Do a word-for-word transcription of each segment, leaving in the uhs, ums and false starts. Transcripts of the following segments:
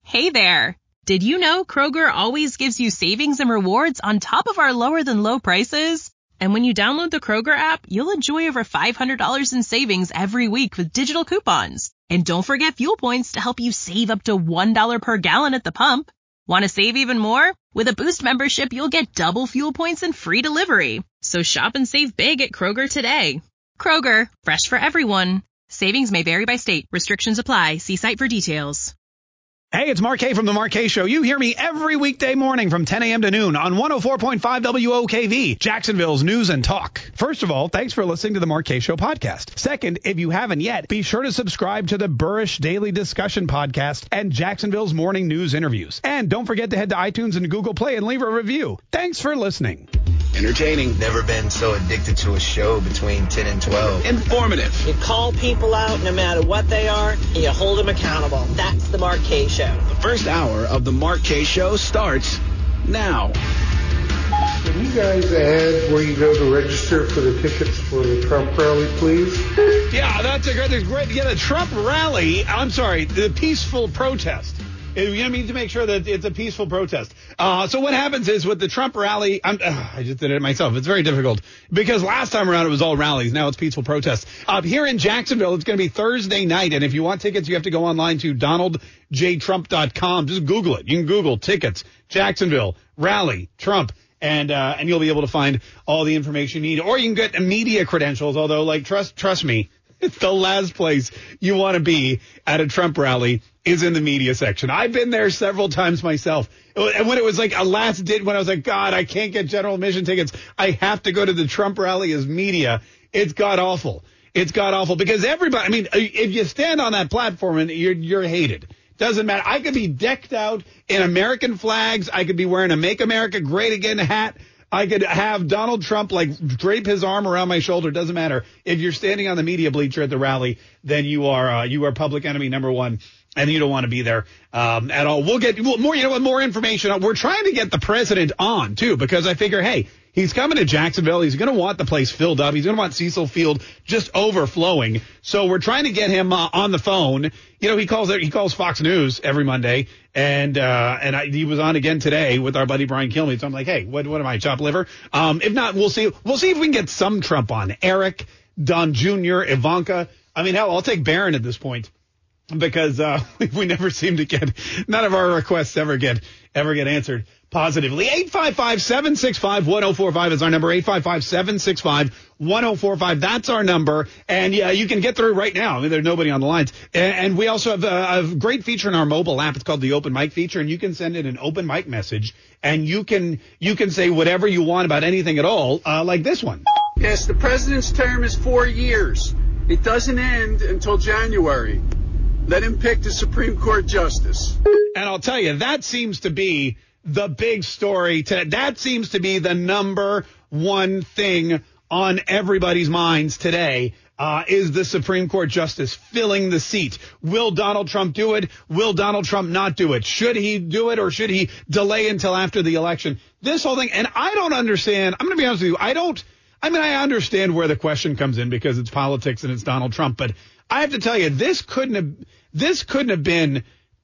Hey there! Did you know Kroger always gives you savings and rewards on top of our lower-than-low prices? And when you download the Kroger app, you'll enjoy over five hundred dollars in savings every week with digital coupons. And don't forget fuel points to help you save up to one dollar per gallon at the pump. Want to save even more? With a Boost membership, you'll get double fuel points and free delivery. So shop and save big at Kroger today. Kroger, fresh for everyone. Savings may vary by state. Restrictions apply. See site for details. Hey, it's Mark K from The Mark K Show. You hear me every weekday morning from ten a.m. to noon on one oh four point five W O K V, Jacksonville's News and Talk. First of all, thanks for listening to The Mark K Show podcast. Second, if you haven't yet, be sure to subscribe to the Burrish Daily Discussion podcast and Jacksonville's Morning News interviews. And don't forget to head to iTunes and Google Play and leave a review. Thanks for listening. Entertaining. Never been so addicted to a show between ten and twelve. Informative. You call people out no matter what they are, and you hold them accountable. That's the Mark K Show. The first hour of the Mark K Show starts now. Can you guys add where you go to register for the tickets for the Trump rally, please? Yeah, that's a great, great. Yeah, the Trump rally. I'm sorry, the peaceful protest. You need to make sure that it's a peaceful protest. Uh, so what happens is with the Trump rally, I'm, uh, I just did it myself. It's very difficult because last time around it was all rallies. Now it's peaceful protests. Uh, here in Jacksonville, it's going to be Thursday night. And if you want tickets, you have to go online to donald j trump dot com. Just Google it. You can Google tickets, Jacksonville, rally, Trump. And, uh, and you'll be able to find all the information you need. Or you can get media credentials. Although, like, trust, trust me, it's the last place you want to be at a Trump rally is in the media section. I've been there several times myself. And when it was like a last did, when I was like, God, I can't get general admission tickets. I have to go to the Trump rally as media. It's god awful. It's god awful because everybody, I mean, if you stand on that platform and you're, you're hated, doesn't matter. I could be decked out in American flags. I could be wearing a Make America Great Again hat. I could have Donald Trump, like, drape his arm around my shoulder. Doesn't matter. If you're standing on the media bleacher at the rally, then you are uh, you are public enemy number one, and you don't want to be there um, at all. We'll get more, you know, what, more information. We're trying to get the president on, too, because I figure, hey, he's coming to Jacksonville. He's going to want the place filled up. He's going to want Cecil Field just overflowing. So we're trying to get him uh, on the phone. You know, he calls he calls Fox News every Monday, and uh, and I, he was on again today with our buddy Brian Kilmeade. So I'm like, hey, what what am I, chopped liver? Um, if not, we'll see. We'll see if we can get some Trump on. Eric, Don Junior, Ivanka. I mean, hell, I'll take Barron at this point because uh, we never seem to get none of our requests ever get ever get answered positively. eight five five, seven six five, one oh four five is our number. eight five five, seven six five, one oh four five. That's our number. And yeah, you can get through right now. I mean, there's nobody on the lines. And, and we also have a, a great feature in our mobile app. It's called the open mic feature. And you can send in an open mic message and you can, you can say whatever you want about anything at all, uh, like this one. Yes, the president's term is four years. It doesn't end until January. Let him pick the Supreme Court justice. And I'll tell you, that seems to be the big story today. That seems to be the number one thing on everybody's minds today, uh, is the Supreme Court justice filling the seat. Will Donald Trump do it? Will Donald Trump not do it? Should he do it or should he delay until after the election? This whole thing, and I don't understand. I'm going to be honest with you. I don't, I mean, I understand where the question comes in because it's politics and it's Donald Trump, but I have to tell you, this couldn't have, this couldn't have been,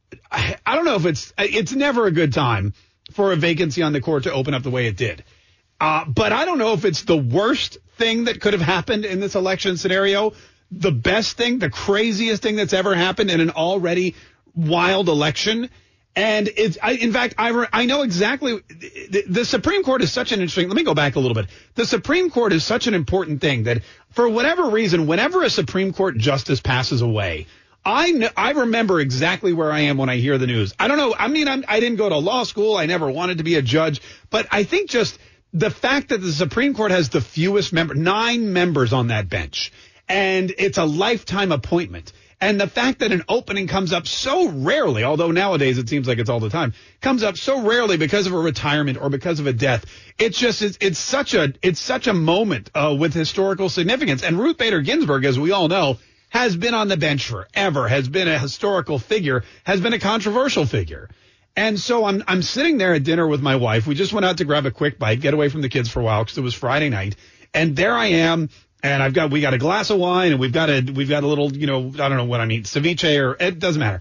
I, I don't know if it's, it's never a good time for a vacancy on the court to open up the way it did. Uh, but I don't know if it's the worst thing that could have happened in this election scenario, the best thing, the craziest thing that's ever happened in an already wild election. And it's, I, in fact, I, re, I know exactly, the, the Supreme Court is such an interesting, let me go back a little bit. The Supreme Court is such an important thing that for whatever reason, whenever a Supreme Court justice passes away, I know, I remember exactly where I am when I hear the news. I don't know. I mean, I'm, I didn't go to law school. I never wanted to be a judge. But I think just the fact that the Supreme Court has the fewest members, nine members on that bench, and it's a lifetime appointment. And the fact that an opening comes up so rarely, although nowadays it seems like it's all the time, comes up so rarely because of a retirement or because of a death. It's just it's, it's such a it's such a moment uh, with historical significance. And Ruth Bader Ginsburg, as we all know, has been on the bench forever, has been a historical figure, has been a controversial figure. And so I'm I'm sitting there at dinner with my wife. We just went out to grab a quick bite, get away from the kids for a while because it was Friday night. And there I am. And I've got we got a glass of wine and we've got a we've got a little, you know, I don't know what I mean, ceviche or it doesn't matter.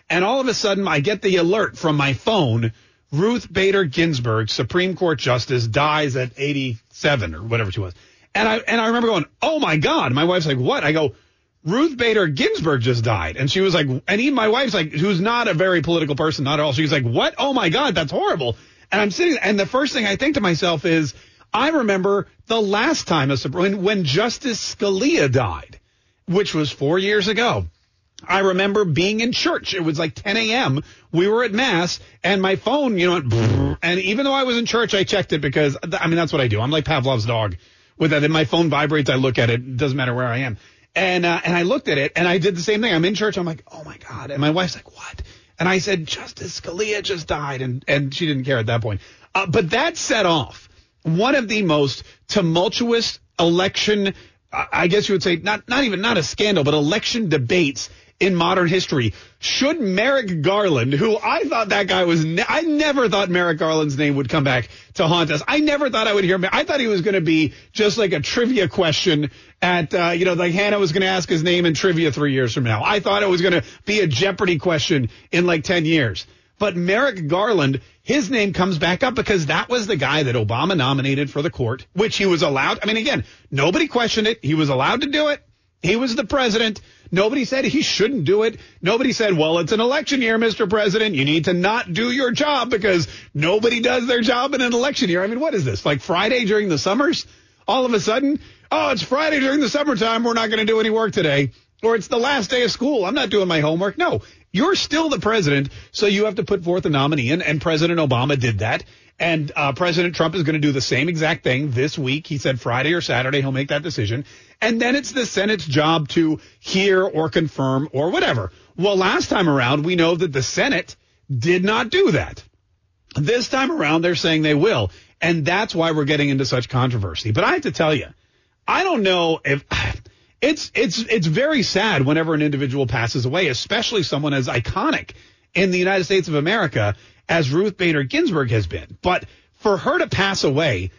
And all of a sudden, I get the alert from my phone. Ruth Bader Ginsburg, Supreme Court Justice, dies at eighty-seven or whatever she was. And I and I remember going, oh, my God. My wife's like, what? I go, Ruth Bader Ginsburg just died. And she was like, and even my wife's like, who's not a very political person, not at all. She was like, what? Oh, my God, that's horrible. And I'm sitting, and the first thing I think to myself is, I remember the last time, a, when, when Justice Scalia died, which was four years ago. I remember being in church. It was like ten a.m. We were at Mass, and my phone, you know, went, and even though I was in church, I checked it because, I mean, that's what I do. I'm like Pavlov's dog with that. If my phone vibrates, I look at it. It doesn't matter where I am. And uh, and I looked at it, and I did the same thing. I'm in church. I'm like, oh, my God. And my wife's like, what? And I said, Justice Scalia just died, and, and she didn't care at that point. Uh, but that set off one of the most tumultuous election, I guess you would say, not not even not a scandal, but election debates in modern history. Should Merrick Garland, who I thought that guy was, ne- I never thought Merrick Garland's name would come back to haunt us. I never thought I would hear him. I thought he was going to be just like a trivia question at, uh, you know, like Hannah was going to ask his name in trivia three years from now. I thought it was going to be a Jeopardy question in like ten years. But Merrick Garland, his name comes back up because that was the guy that Obama nominated for the court, which he was allowed. I mean, again, nobody questioned it. He was allowed to do it. He was the president. Nobody said he shouldn't do it. Nobody said, well, it's an election year, Mister President. You need to not do your job because nobody does their job in an election year. I mean, what is this? Like Friday during the summers? All of a sudden, oh, it's Friday during the summertime. We're not going to do any work today. Or it's the last day of school. I'm not doing my homework. No, you're still the president, so you have to put forth a nominee. And, and President Obama did that. And uh, President Trump is going to do the same exact thing this week. He said Friday or Saturday he'll make that decision. And then it's the Senate's job to hear or confirm or whatever. Well, last time around, we know that the Senate did not do that. This time around, they're saying they will. And that's why we're getting into such controversy. But I have to tell you, I don't know if it's it's it's very sad whenever an individual passes away, especially someone as iconic in the United States of America as Ruth Bader Ginsburg has been. But for her to pass away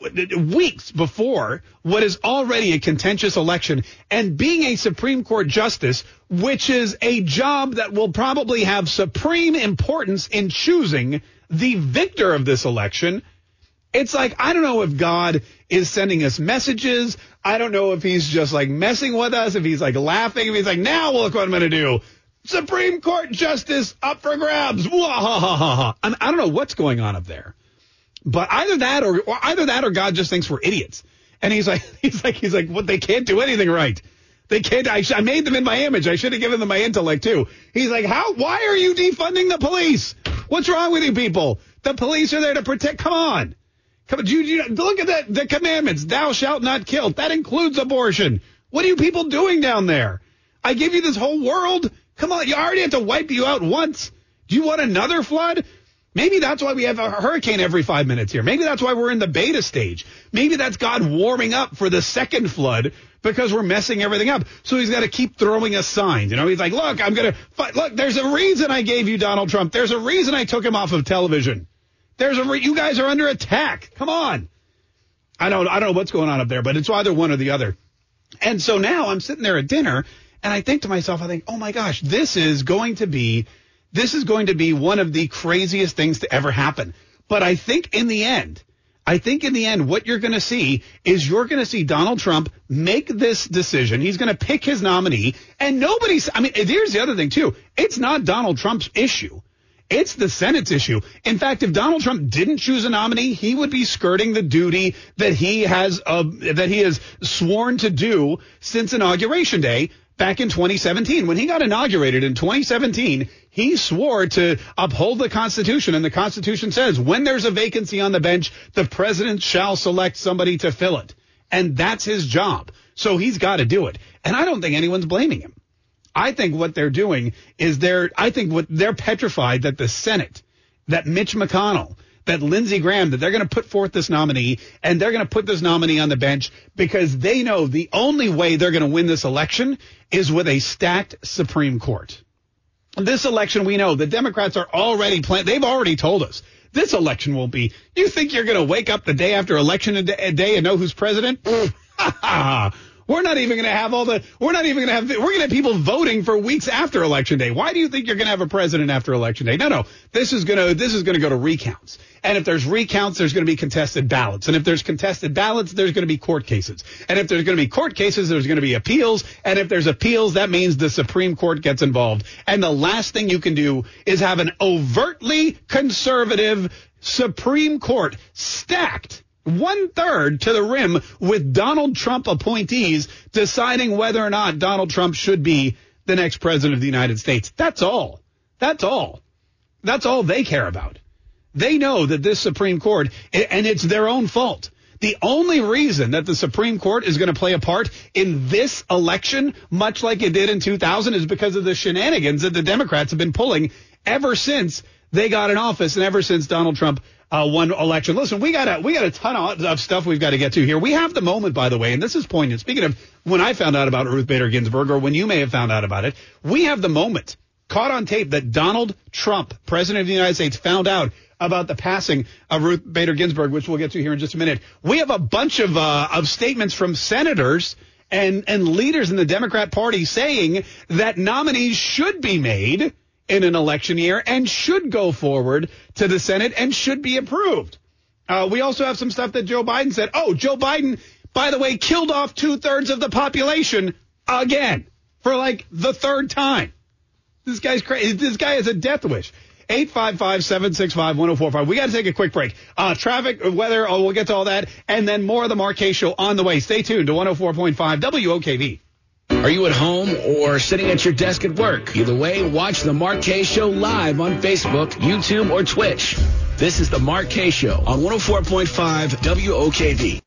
weeks before what is already a contentious election and being a Supreme Court justice, which is a job that will probably have supreme importance in choosing the victor of this election, it's like, I don't know if God is sending us messages. I don't know if he's just like messing with us, if he's like laughing, if he's like, now look what I'm going to do. Supreme Court justice up for grabs. Wah-ha-ha-ha-ha. I, mean, I don't know what's going on up there. But either that or, or either that or God just thinks we're idiots. And he's like, he's like, he's like, what? They can't do anything right. They can't. I, I made them in my image. I should have given them my intellect too. He's like, how? Why are you defunding the police? What's wrong with you people? The police are there to protect. Come on. Come on. You, you, look at that. The commandments. Thou shalt not kill. That includes abortion. What are you people doing down there? I give you this whole world. Come on. You already have to wipe you out once. Do you want another flood? Maybe that's why we have a hurricane every five minutes here. Maybe that's why we're in the beta stage. Maybe that's God warming up for the second flood because we're messing everything up. So he's got to keep throwing us signs. You know, he's like, look, I'm going to look, there's a reason I gave you Donald Trump. There's a reason I took him off of television. There's a re- you guys are under attack. Come on. I don't I don't know what's going on up there, but it's either one or the other. And so now I'm sitting there at dinner and I think to myself, I think, oh, my gosh, this is going to be This is going to be one of the craziest things to ever happen. But I think in the end, I think in the end, what you're going to see is you're going to see Donald Trump make this decision. He's going to pick his nominee. And nobody's, I mean, here's the other thing, too. It's not Donald Trump's issue. It's the Senate's issue. In fact, if Donald Trump didn't choose a nominee, he would be skirting the duty that he has, uh, that he has sworn to do since Inauguration Day. Back in twenty seventeen, when he got inaugurated in twenty seventeen, he swore to uphold the Constitution. And the Constitution says when there's a vacancy on the bench, the president shall select somebody to fill it. And that's his job. So he's got to do it. And I don't think anyone's blaming him. I think what they're doing is they're I think what they're petrified that the Senate, that Mitch McConnell, that Lindsey Graham, that they're going to put forth this nominee and they're going to put this nominee on the bench because they know the only way they're going to win this election is with a stacked Supreme Court. This election, we know the Democrats are already planning. They've already told us this election won't be. You think you're going to wake up the day after election day and know who's president? We're not even going to have all the, we're not even going to have, we're going to have people voting for weeks after Election Day. Why do you think you're going to have a president after Election Day? No, no. This is going to, this is going to go to recounts. And if there's recounts, there's going to be contested ballots. And if there's contested ballots, there's going to be court cases. And if there's going to be court cases, there's going to be appeals. And if there's appeals, that means the Supreme Court gets involved. And the last thing you can do is have an overtly conservative Supreme Court stacked one third to the rim with Donald Trump appointees deciding whether or not Donald Trump should be the next president of the United States. That's all. That's all. That's all they care about. They know that this Supreme Court, and it's their own fault. The only reason that the Supreme Court is going to play a part in this election, much like it did in two thousand, is because of the shenanigans that the Democrats have been pulling ever since they got in office and ever since Donald Trump uh, won election. Listen, we got a, we got a ton of, of stuff we've got to get to here. We have the moment, by the way, and this is poignant. Speaking of when I found out about Ruth Bader Ginsburg, or when you may have found out about it, we have the moment caught on tape that Donald Trump, president of the United States, found out about the passing of Ruth Bader Ginsburg, which we'll get to here in just a minute. We have a bunch of uh, of statements from senators and, and leaders in the Democrat Party saying that nominees should be made in an election year and should go forward to the Senate and should be approved. Uh, we also have some stuff that Joe Biden said. Oh, Joe Biden, by the way, killed off two thirds of the population again for like the third time. This guy's crazy. This guy has a death wish. eight five five, seven six five, one oh four five. We got to take a quick break. Uh, traffic, weather, oh, we'll get to all that. And then more of the Mark Kaye Show on the way. Stay tuned to one oh four point five W O K V. Are you at home or sitting at your desk at work? Either way, watch the Mark Kaye Show live on Facebook, YouTube, or Twitch. This is the Mark Kaye Show on one oh four point five W O K V.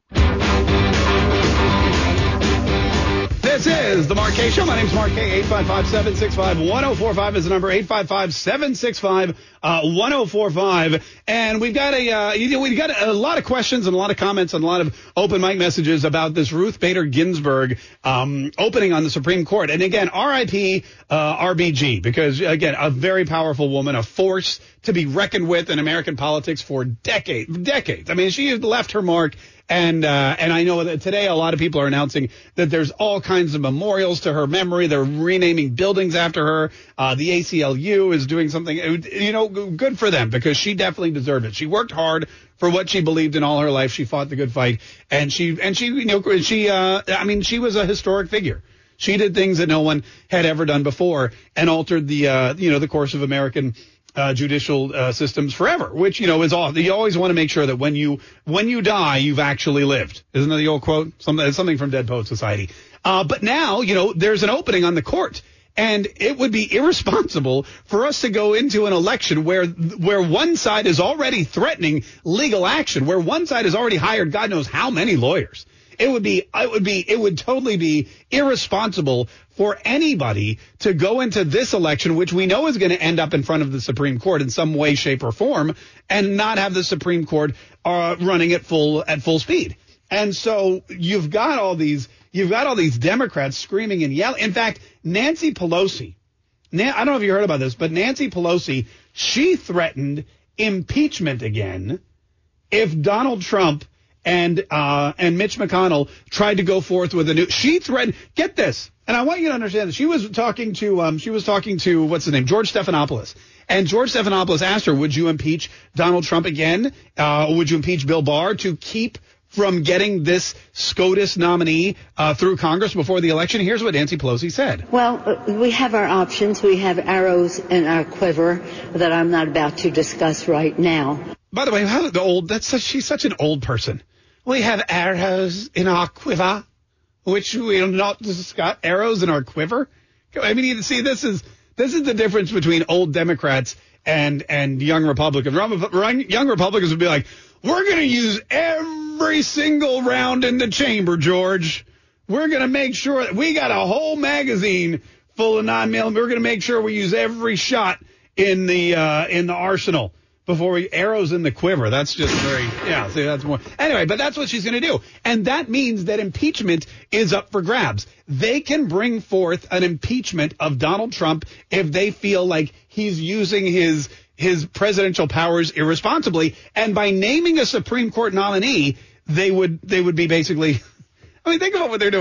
This is the Mark Kaye Show. My name's Mark Kaye. eight five five, seven six five, one oh four five is the number. eight five five, seven six five, one oh four five. And we've got a uh, you know, we've got a lot of questions and a lot of comments and a lot of open mic messages about this Ruth Bader Ginsburg um, opening on the Supreme Court. And again, R I P uh, R B G, because again, a very powerful woman, a force to be reckoned with in American politics for decades. Decades. I mean, she has left her mark. And uh, and I know that today a lot of people are announcing that there's all kinds of memorials to her memory. They're renaming buildings after her. Uh, the A C L U is doing something, you know, good for them, because she definitely deserved it. She worked hard for what she believed in all her life. She fought the good fight, and she and she you know she uh, I mean she was a historic figure. She did things that no one had ever done before and altered the uh, you know the course of American Uh, judicial uh, systems forever, which, you know, is all. You always want to make sure that when you when you die, you've actually lived. Isn't that the old quote? Something, something from Dead Poet Society. Uh, but now, you know, there's an opening on the court, and it would be irresponsible for us to go into an election where where one side is already threatening legal action, where one side has already hired God knows how many lawyers. It would be, it would be, it would totally be irresponsible for anybody to go into this election, which we know is going to end up in front of the Supreme Court in some way, shape, or form, and not have the Supreme Court uh, running at full at full speed. And so you've got all these, you've got all these Democrats screaming and yelling. In fact, Nancy Pelosi, Na- I don't know if you heard about this, but Nancy Pelosi, she threatened impeachment again if Donald Trump and uh, and Mitch McConnell tried to go forth with a new. She threatened. Get this, and I want you to understand this. She was talking to um, she was talking to what's his name, George Stephanopoulos, and George Stephanopoulos asked her, "Would you impeach Donald Trump again? Uh, would you impeach Bill Barr to keep from getting this SCOTUS nominee uh, through Congress before the election?" Here's what Nancy Pelosi said. Well, uh, we have our options. We have arrows in our quiver that I'm not about to discuss right now. By the way, how the old? That's such, she's such an old person. We have arrows in our quiver, which we will not discuss. Arrows in our quiver. I mean, you see, this is this is the difference between old Democrats and and young Republicans. Young Republicans would be like, "We're going to use every single round in the chamber, George. We're going to make sure that we got a whole magazine full of nine millimeter. We're going to make sure we use every shot in the uh, in the arsenal." Before we arrows in the quiver. That's just very, yeah, see, that's more. Anyway, but that's what she's going to do. And that means that impeachment is up for grabs. They can bring forth an impeachment of Donald Trump if they feel like he's using his his presidential powers irresponsibly. And by naming a Supreme Court nominee, they would they would be basically, I mean, think about what they're doing.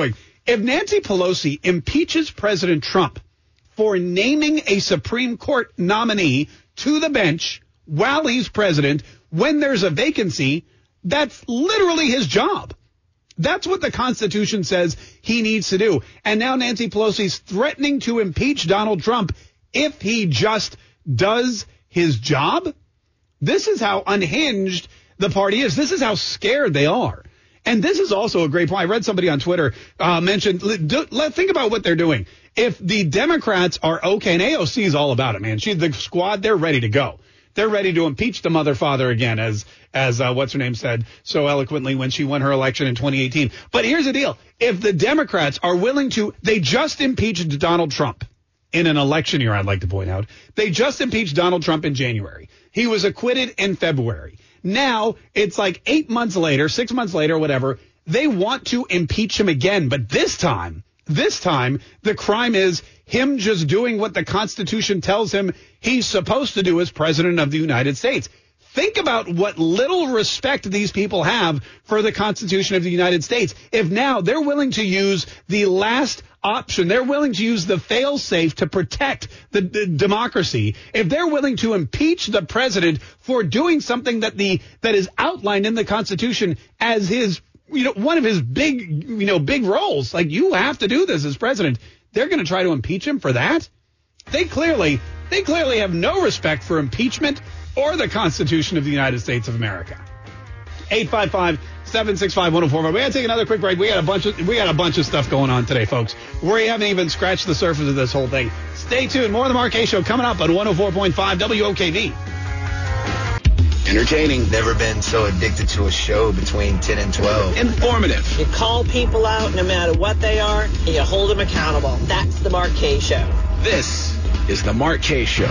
If Nancy Pelosi impeaches President Trump for naming a Supreme Court nominee to the bench while he's president, when there's a vacancy, that's literally his job. That's what the Constitution says he needs to do. And now Nancy Pelosi's threatening to impeach Donald Trump if he just does his job. This is how unhinged the party is. This is how scared they are. And this is also a great point. I read somebody on Twitter uh, mentioned, let think about what they're doing. If the Democrats are okay, and A O C is all about it, man. She, the squad, they're ready to go. They're ready to impeach the mother father again, as as uh, what's her name said so eloquently when she won her election in twenty eighteen. But here's the deal. If the Democrats are willing to, they just impeached Donald Trump in an election year, I'd like to point out. They just impeached Donald Trump in January. He was acquitted in February. Now it's like eight months later, six months later, whatever. They want to impeach him again. But this time, this time, the crime is him just doing what the Constitution tells him he's supposed to do as president of the United States. Think about what little respect these people have for the Constitution of the United States. If now they're willing to use the last option, they're willing to use the fail-safe to protect the, the democracy. If they're willing to impeach the president for doing something that the that is outlined in the Constitution as his, you know, one of his big, you know, big roles, like you have to do this as president, they're going to try to impeach him for that. They clearly, they clearly have no respect for impeachment or the Constitution of the United States of America. eight five five, seven six five, one oh four five. We got to take another quick break. We got a bunch of we got a bunch of stuff going on today, folks. We haven't even scratched the surface of this whole thing. Stay tuned. More of the Mark Kaye Show coming up on one oh four point five W O K V. Entertaining. Never been so addicted to a show between ten and twelve. Informative. You call people out no matter what they are, and you hold them accountable. That's the Mark Kaye Show. This is the Mark Kaye Show.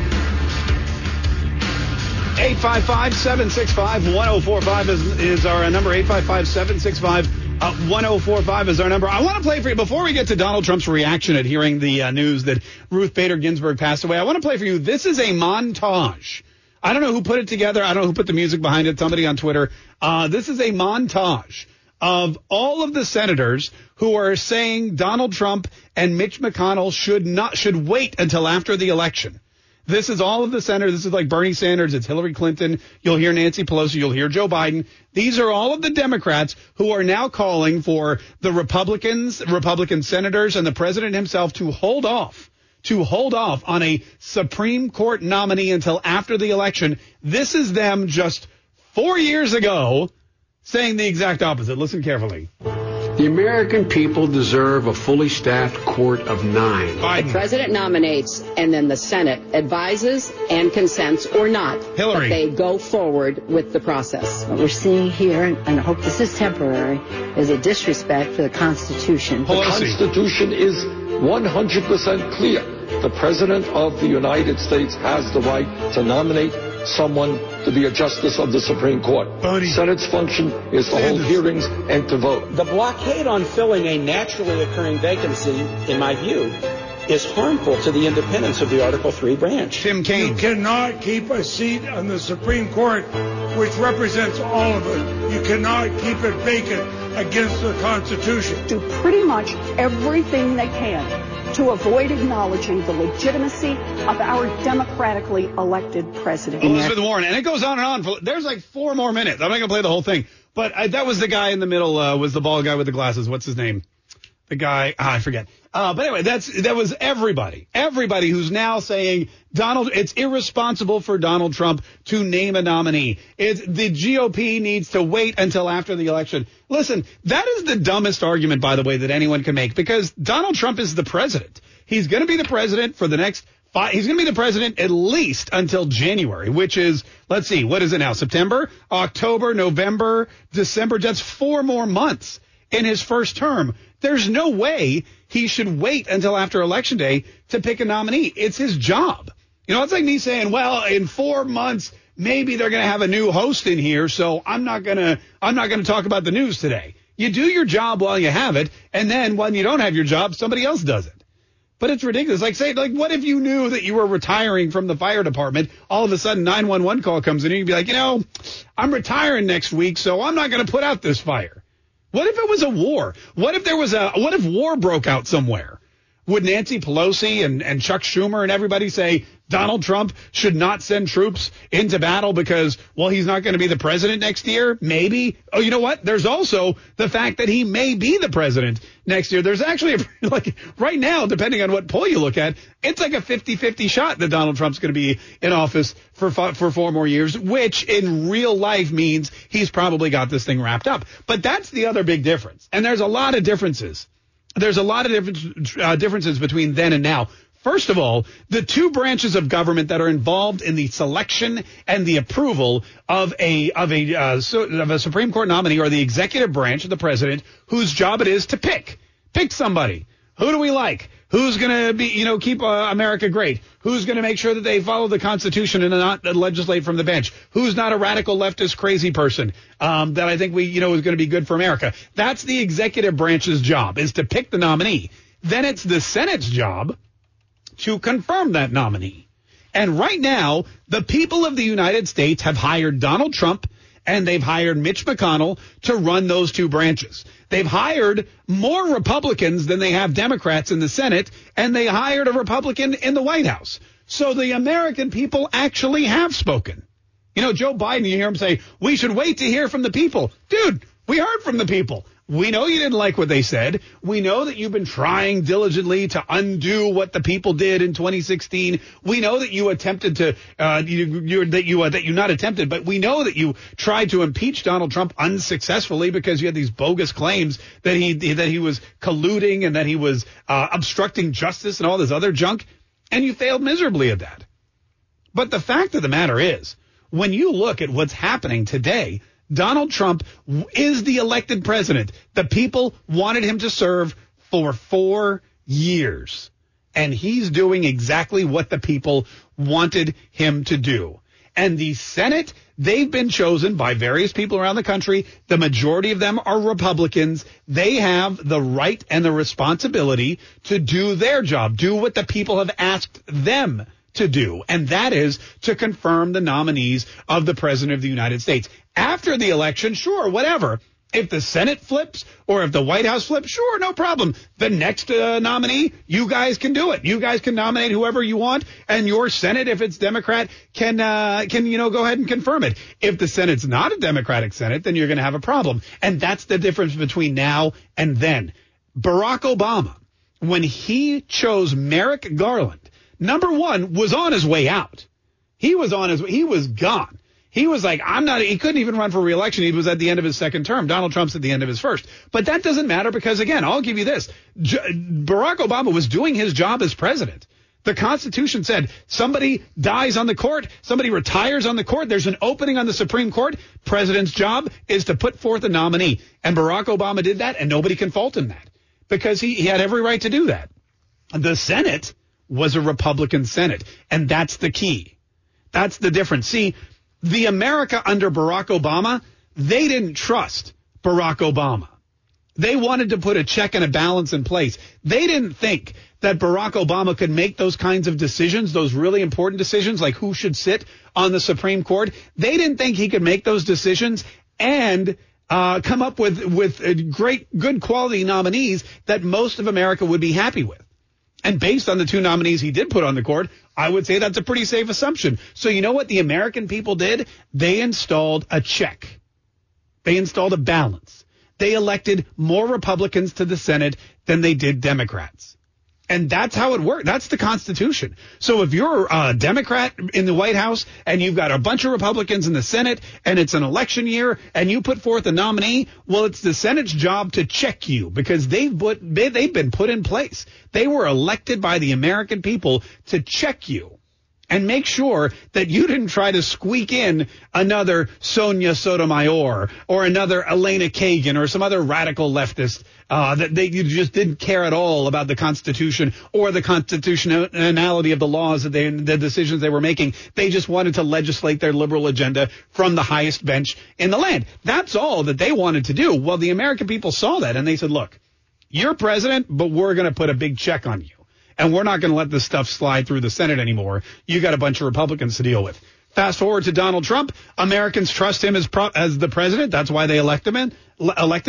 eight five five, seven six five, one oh four five is, is our number. eight five five, seven six five, one oh four five is our number. I want to play for you, before we get to Donald Trump's reaction at hearing the uh, news that Ruth Bader Ginsburg passed away, I want to play for you. This is a montage. I don't know who put it together. I don't know who put the music behind it. Somebody on Twitter. Uh, this is a montage of all of the senators who are saying Donald Trump and Mitch McConnell should not should wait until after the election. This is all of the senators. This is like Bernie Sanders. It's Hillary Clinton. You'll hear Nancy Pelosi. You'll hear Joe Biden. These are all of the Democrats who are now calling for the Republicans, Republican senators, and the president himself to hold off, to hold off on a Supreme Court nominee until after the election. This is them just four years ago saying the exact opposite. Listen carefully. The American people deserve a fully staffed court of nine. Biden. The president nominates, and then the Senate advises and consents or not. Hillary. But they go forward with the process. What we're seeing here, and I hope this is temporary, is a disrespect for the Constitution. Pelosi. The Constitution is one hundred percent clear. The President of the United States has the right to nominate someone to be a justice of the Supreme Court. Bernie. Senate's function is to hold hearings and to vote. The blockade on filling a naturally occurring vacancy, in my view, is harmful to the independence of the Article three branch. Tim Kaine. You cannot keep a seat on the Supreme Court, which represents all of it. You cannot keep it vacant against the Constitution. Do pretty much everything they can to avoid acknowledging the legitimacy of our democratically elected president. Elizabeth Warren. And it goes on and on. For, there's like four more minutes. I'm not going to play the whole thing. But I, that was the guy in the middle, uh, was the bald guy with the glasses. What's his name? The guy, ah, I forget. Uh, but anyway, that's that was everybody. Everybody who's now saying Donald, it's irresponsible for Donald Trump to name a nominee. It's, the G O P needs to wait until after the election. Listen, that is the dumbest argument, by the way, that anyone can make, because Donald Trump is the president. He's going to be the president for the next five. He's going to be the president at least until January, which is, let's see, what is it now? September, October, November, December. That's four more months in his first term. There's no way he should wait until after Election Day to pick a nominee. It's his job. You know, it's like me saying, well, in four months, maybe they're going to have a new host in here, so I'm not going to I'm not going to talk about the news today. You do your job while you have it, and then when you don't have your job, somebody else does it. But it's ridiculous. Like, say, like, what if you knew that you were retiring from the fire department? All of a sudden, nine one one call comes in, and you'd be like, you know, I'm retiring next week, so I'm not going to put out this fire. What if it was a war? What if there was a, what if war broke out somewhere? Would Nancy Pelosi and, and Chuck Schumer and everybody say Donald Trump should not send troops into battle because, well, he's not going to be the president next year? Maybe. Oh, you know what? There's also the fact that he may be the president next year. There's actually, a, like, right now, depending on what poll you look at, it's like a fifty-fifty shot that Donald Trump's going to be in office for for four more years, which in real life means he's probably got this thing wrapped up. But that's the other big difference. And there's a lot of differences. There's a lot of difference, uh, differences between then and now. First of all, the two branches of government that are involved in the selection and the approval of a of a uh, so, of a Supreme Court nominee are the executive branch of the president, whose job it is to pick pick somebody. Who do we like? Who's going to be, you know, keep uh, America great? Who's going to make sure that they follow the Constitution and not legislate from the bench? Who's not a radical leftist crazy person um, that I think we, you know, is going to be good for America? That's the executive branch's job, is to pick the nominee. Then it's the Senate's job to confirm that nominee. And right now, the people of the United States have hired Donald Trump and they've hired Mitch McConnell to run those two branches. They've hired more Republicans than they have Democrats in the Senate, and they hired a Republican in the White House. So the American people actually have spoken. You know, Joe Biden, you hear him say, we should wait to hear from the people. Dude, we heard from the people. We know you didn't like what they said. We know that you've been trying diligently to undo what the people did in twenty sixteen. We know that you attempted to, uh, you, you, that you, uh, that you not attempted, but we know that you tried to impeach Donald Trump unsuccessfully because you had these bogus claims that he, that he was colluding and that he was, uh, obstructing justice and all this other junk. And you failed miserably at that. But the fact of the matter is, when you look at what's happening today, Donald Trump is the elected president. The people wanted him to serve for four years. And he's doing exactly what the people wanted him to do. And the Senate, they've been chosen by various people around the country. The majority of them are Republicans. They have the right and the responsibility to do their job, do what the people have asked them to do, and that is to confirm the nominees of the president of the United States. After the election, sure, whatever. If the Senate flips or if the White House flips, sure, no problem. The next uh, nominee, you guys can do it. You guys can nominate whoever you want, and your Senate, if it's Democrat, can, uh, can you know, go ahead and confirm it. If the Senate's not a Democratic Senate, then you're going to have a problem. And that's the difference between now and then. Barack Obama, when he chose Merrick Garland, number one, was on his way out. He was on his, he was gone. He was like, I'm not, he couldn't even run for re-election. He was at the end of his second term. Donald Trump's at the end of his first. But that doesn't matter because, again, I'll give you this. J- Barack Obama was doing his job as president. The Constitution said somebody dies on the court, somebody retires on the court, there's an opening on the Supreme Court. President's job is to put forth a nominee. And Barack Obama did that, and nobody can fault him that because he, he had every right to do that. The Senate was a Republican Senate, and that's the key. That's the difference. See, the America under Barack Obama, they didn't trust Barack Obama. They wanted to put a check and a balance in place. They didn't think that Barack Obama could make those kinds of decisions, those really important decisions, like who should sit on the Supreme Court. They didn't think he could make those decisions and uh, come up with, with great, good quality nominees that most of America would be happy with. And based on the two nominees he did put on the court, I would say that's a pretty safe assumption. So you know what the American people did? They installed a check. They installed a balance. They elected more Republicans to the Senate than they did Democrats. And that's how it worked. That's the Constitution. So if you're a Democrat in the White House and you've got a bunch of Republicans in the Senate and it's an election year and you put forth a nominee, well, it's the Senate's job to check you because they've put, they, they've been put in place. They were elected by the American people to check you and make sure that you didn't try to squeak in another Sonia Sotomayor or another Elena Kagan or some other radical leftist uh, that they you just didn't care at all about the Constitution or the constitutionality of the laws that they, the decisions they were making. They just wanted to legislate their liberal agenda from the highest bench in the land. That's all that they wanted to do. Well, the American people saw that and they said, look, you're president, but we're going to put a big check on you. And we're not going to let this stuff slide through the Senate anymore. You got a bunch of Republicans to deal with. Fast forward to Donald Trump. Americans trust him as pro- as the president. That's why they elect him in, elected him.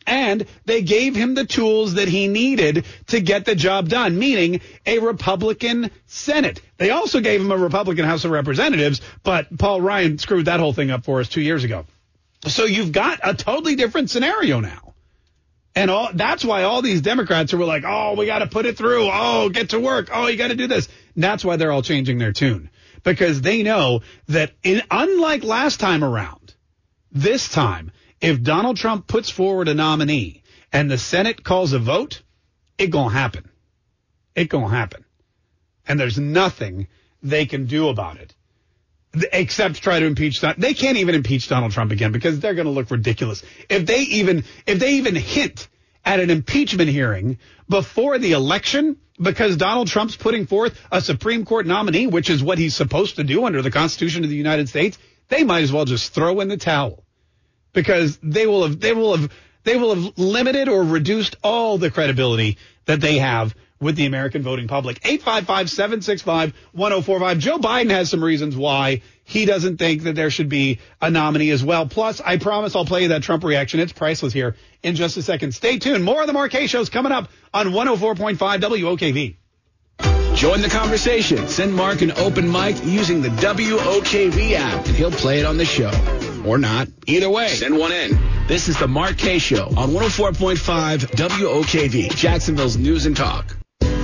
And they gave him the tools that he needed to get the job done, meaning a Republican Senate. They also gave him a Republican House of Representatives, but Paul Ryan screwed that whole thing up for us two years ago. So you've got a totally different scenario now. And all, that's why all these Democrats were like, oh, we got to put it through. Oh, get to work. Oh, you got to do this. And that's why they're all changing their tune, because they know that in, unlike last time around, this time, if Donald Trump puts forward a nominee and the Senate calls a vote, it gonna happen. It gonna happen. And there's nothing they can do about it except try to impeach. They can't even impeach Donald Trump again because they're going to look ridiculous. If they even if they even hint at an impeachment hearing before the election because Donald Trump's putting forth a Supreme Court nominee, which is what he's supposed to do under the Constitution of the United States, they might as well just throw in the towel. Because they will have, they will have, they will have limited or reduced all the credibility that they have with the American voting public. eight five five, seven six five, one zero four five. Joe Biden has some reasons why he doesn't think that there should be a nominee as well. Plus, I promise I'll play you that Trump reaction. It's priceless here in just a second. Stay tuned. More of the Mark Kaye Show's coming up on one oh four point five W O K V. Join the conversation. Send Mark an open mic using the W O K V app, and he'll play it on the show. Or not. Either way, send one in. This is the Mark Kaye Show on one oh four point five W O K V, Jacksonville's News and Talk.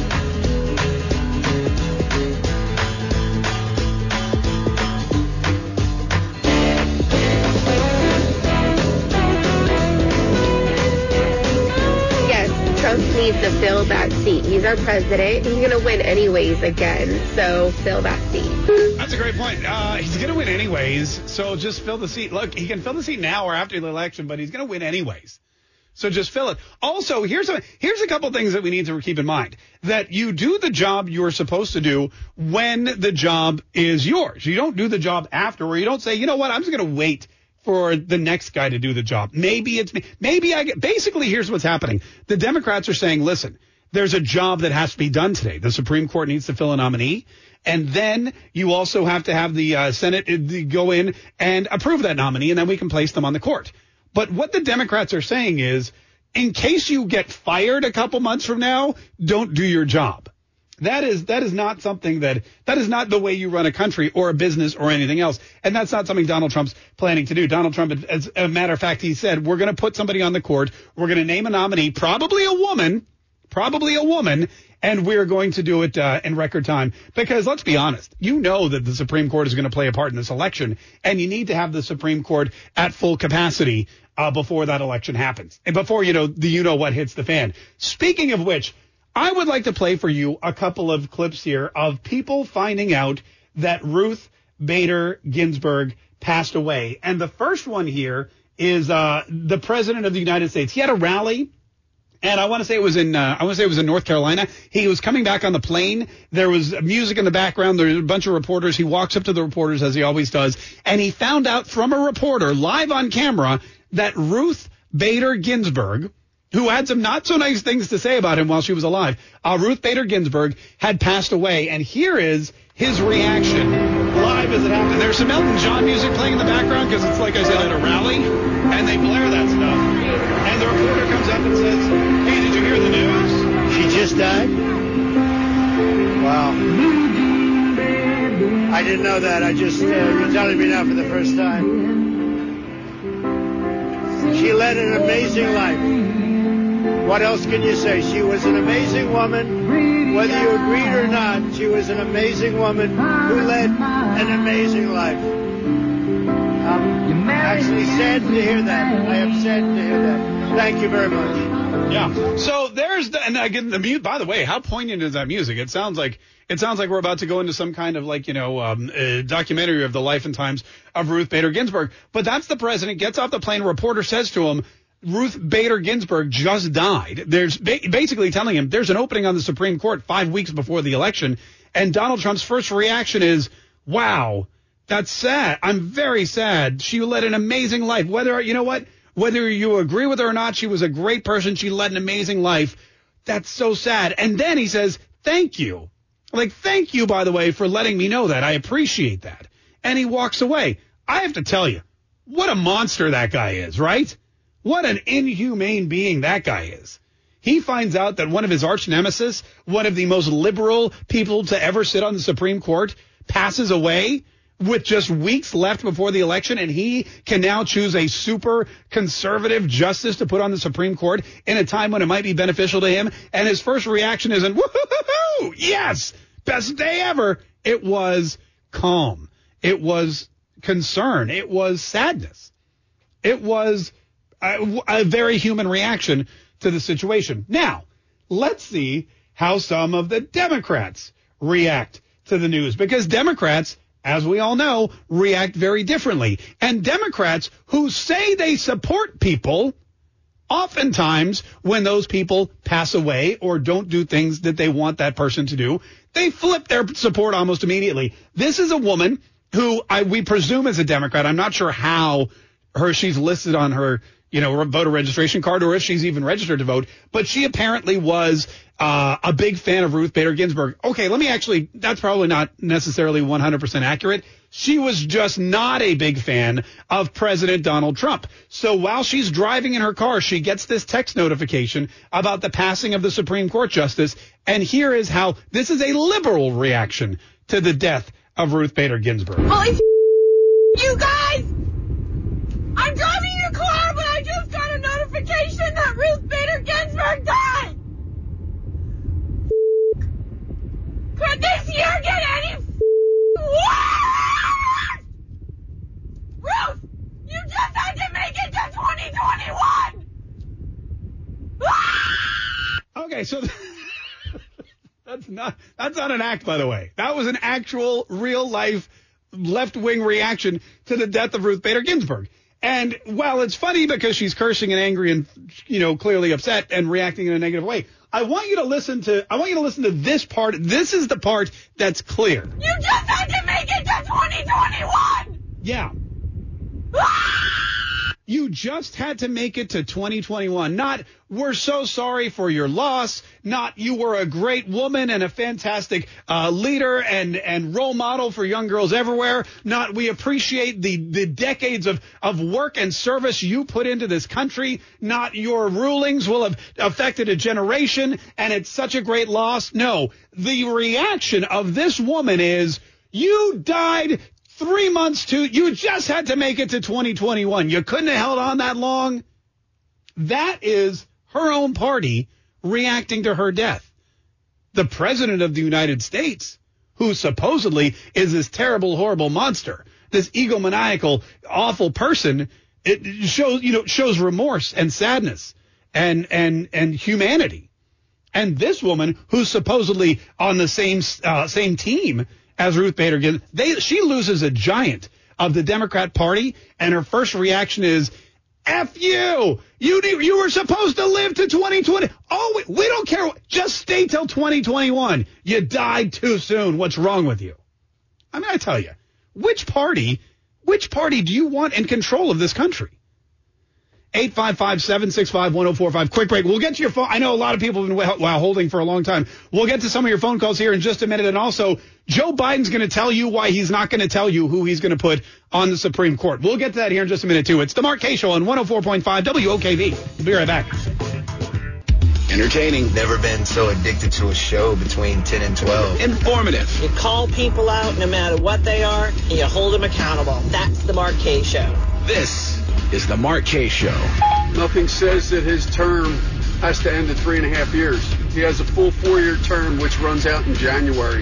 Needs to fill that seat. He's our president. He's going to win anyways again, so fill that seat. That's a great point. Uh, he's going to win anyways, so just fill the seat. Look, he can fill the seat now or after the election, but he's going to win anyways. So just fill it. Also, here's a here's a couple things that we need to keep in mind. That you do the job you're supposed to do when the job is yours. You don't do the job after, or you don't say, you know what, I'm just going to wait for the next guy to do the job. Maybe it's me. Maybe I get, basically here's what's happening. The Democrats are saying, listen, there's a job that has to be done today. The Supreme Court needs to fill a nominee. And then you also have to have the uh, Senate go in and approve that nominee, and then we can place them on the court. But what the Democrats are saying is, in case you get fired a couple months from now, don't do your job. That is that is not something that that is not the way you run a country or a business or anything else. And that's not something Donald Trump's planning to do. Donald Trump, as a matter of fact, he said, we're going to put somebody on the court. We're going to name a nominee, probably a woman, probably a woman, and we're going to do it uh, in record time. Because let's be honest, you know that the Supreme Court is going to play a part in this election, and you need to have the Supreme Court at full capacity uh, before that election happens. And before, you know, the you-know-what hits the fan. Speaking of which, I would like to play for you a couple of clips here of people finding out that Ruth Bader Ginsburg passed away. And the first one here is uh, the President of the United States. He had a rally, and I want to say it was in uh, I want to say it was in North Carolina. He was coming back on the plane. There was music in the background. There was a bunch of reporters. He walks up to the reporters, as he always does, and he found out from a reporter live on camera that Ruth Bader Ginsburg, who had some not so nice things to say about him while she was alive, uh, Ruth Bader Ginsburg had passed away. And here is his reaction live as it happened. There's some Elton John music playing in the background because it's, like I said, at a rally, and they blare that stuff. And the reporter comes up and says, hey, did you hear the news? She just died? Wow. I didn't know that. I just, uh, you're telling me now for the first time. She led an amazing life. What else can you say? She was an amazing woman. Whether you agreed or not, she was an amazing woman who led an amazing life. I'm actually sad to hear that. I am sad to hear that. Thank you very much. Yeah. So there's the, and again, the mute, by the way, how poignant is that music? It sounds like, it sounds like we're about to go into some kind of like, you know, um, uh, documentary of the life and times of Ruth Bader Ginsburg. But that's the president, gets off the plane, a reporter says to him, Ruth Bader Ginsburg just died. There's ba- basically telling him there's an opening on the Supreme Court five weeks before the election. And Donald Trump's first reaction is, wow, that's sad. I'm very sad. She led an amazing life. Whether, you know what, whether you agree with her or not, she was a great person. She led an amazing life. That's so sad. And then he says, thank you. Like, thank you, by the way, for letting me know that. I appreciate that. And he walks away. I have to tell you, what a monster that guy is, right? What an inhumane being that guy is. He finds out that one of his arch nemesis, one of the most liberal people to ever sit on the Supreme Court, passes away with just weeks left before the election, and he can now choose a super conservative justice to put on the Supreme Court in a time when it might be beneficial to him. And his first reaction isn't, woo-hoo-hoo-hoo, yes, best day ever. It was calm. It was concern. It was sadness. It was a, a very human reaction to the situation. Now, let's see how some of the Democrats react to the news, because Democrats, as we all know, react very differently. And Democrats who say they support people, oftentimes when those people pass away or don't do things that they want that person to do, they flip their support almost immediately. This is a woman who I, we presume is a Democrat. I'm not sure how her she's listed on her, you know, voter registration card, or if she's even registered to vote, but she apparently was uh, a big fan of Ruth Bader Ginsburg. Okay, let me actually, that's probably not necessarily one hundred percent accurate. She was just not a big fan of President Donald Trump. So while she's driving in her car, she gets this text notification about the passing of the Supreme Court justice. And here is how this is a liberal reaction to the death of Ruth Bader Ginsburg. Holy you guys! I'm driving your car, but I just got a notification that Ruth Bader Ginsburg died! Could this year get any worse? Ruth, you just had to make it to twenty twenty-one! Okay, so that's not that's not an act, by the way. That was an actual, real-life, left-wing reaction to the death of Ruth Bader Ginsburg. And while it's funny because she's cursing and angry and, you know, clearly upset and reacting in a negative way, I want you to listen to I want you to listen to this part. This is the part that's clear. You just had to make it to twenty twenty-one! Yeah. You just had to make it to twenty twenty-one. Not, we're so sorry for your loss. Not, you were a great woman and a fantastic uh, leader and, and role model for young girls everywhere. Not, we appreciate the, the decades of, of work and service you put into this country. Not, your rulings will have affected a generation and it's such a great loss. No, the reaction of this woman is, you died Three months to, you just had to make it to twenty twenty-one. You couldn't have held on that long. That is her own party reacting to her death. The president of the United States, who supposedly is this terrible, horrible monster, this egomaniacal, awful person, it shows, you know, shows remorse and sadness and, and, and humanity. And this woman, who's supposedly on the same, uh, same team as Ruth Bader Ginsburg, they, she loses a giant of the Democrat Party, and her first reaction is, F you! You you were supposed to live to twenty twenty. Oh, we, we don't care. Just stay till twenty twenty-one. You died too soon. What's wrong with you? I mean, I tell you, which party, which party do you want in control of this country? eight five five, seven six five, one oh four five. Quick break. We'll get to your phone. I know a lot of people have been wow, holding for a long time. We'll get to some of your phone calls here in just a minute. And also, Joe Biden's going to tell you why he's not going to tell you who he's going to put on the Supreme Court. We'll get to that here in just a minute, too. It's the Mark Kaye Show on one oh four point five W O K V. We'll be right back. Entertaining. Never been so addicted to a show between ten and twelve. Informative. You call people out no matter what they are, and you hold them accountable. That's the Mark Kaye Show. This is the Mark Kaye Show. Nothing says that his term has to end in three and a half years. He has a full four-year term, which runs out in January.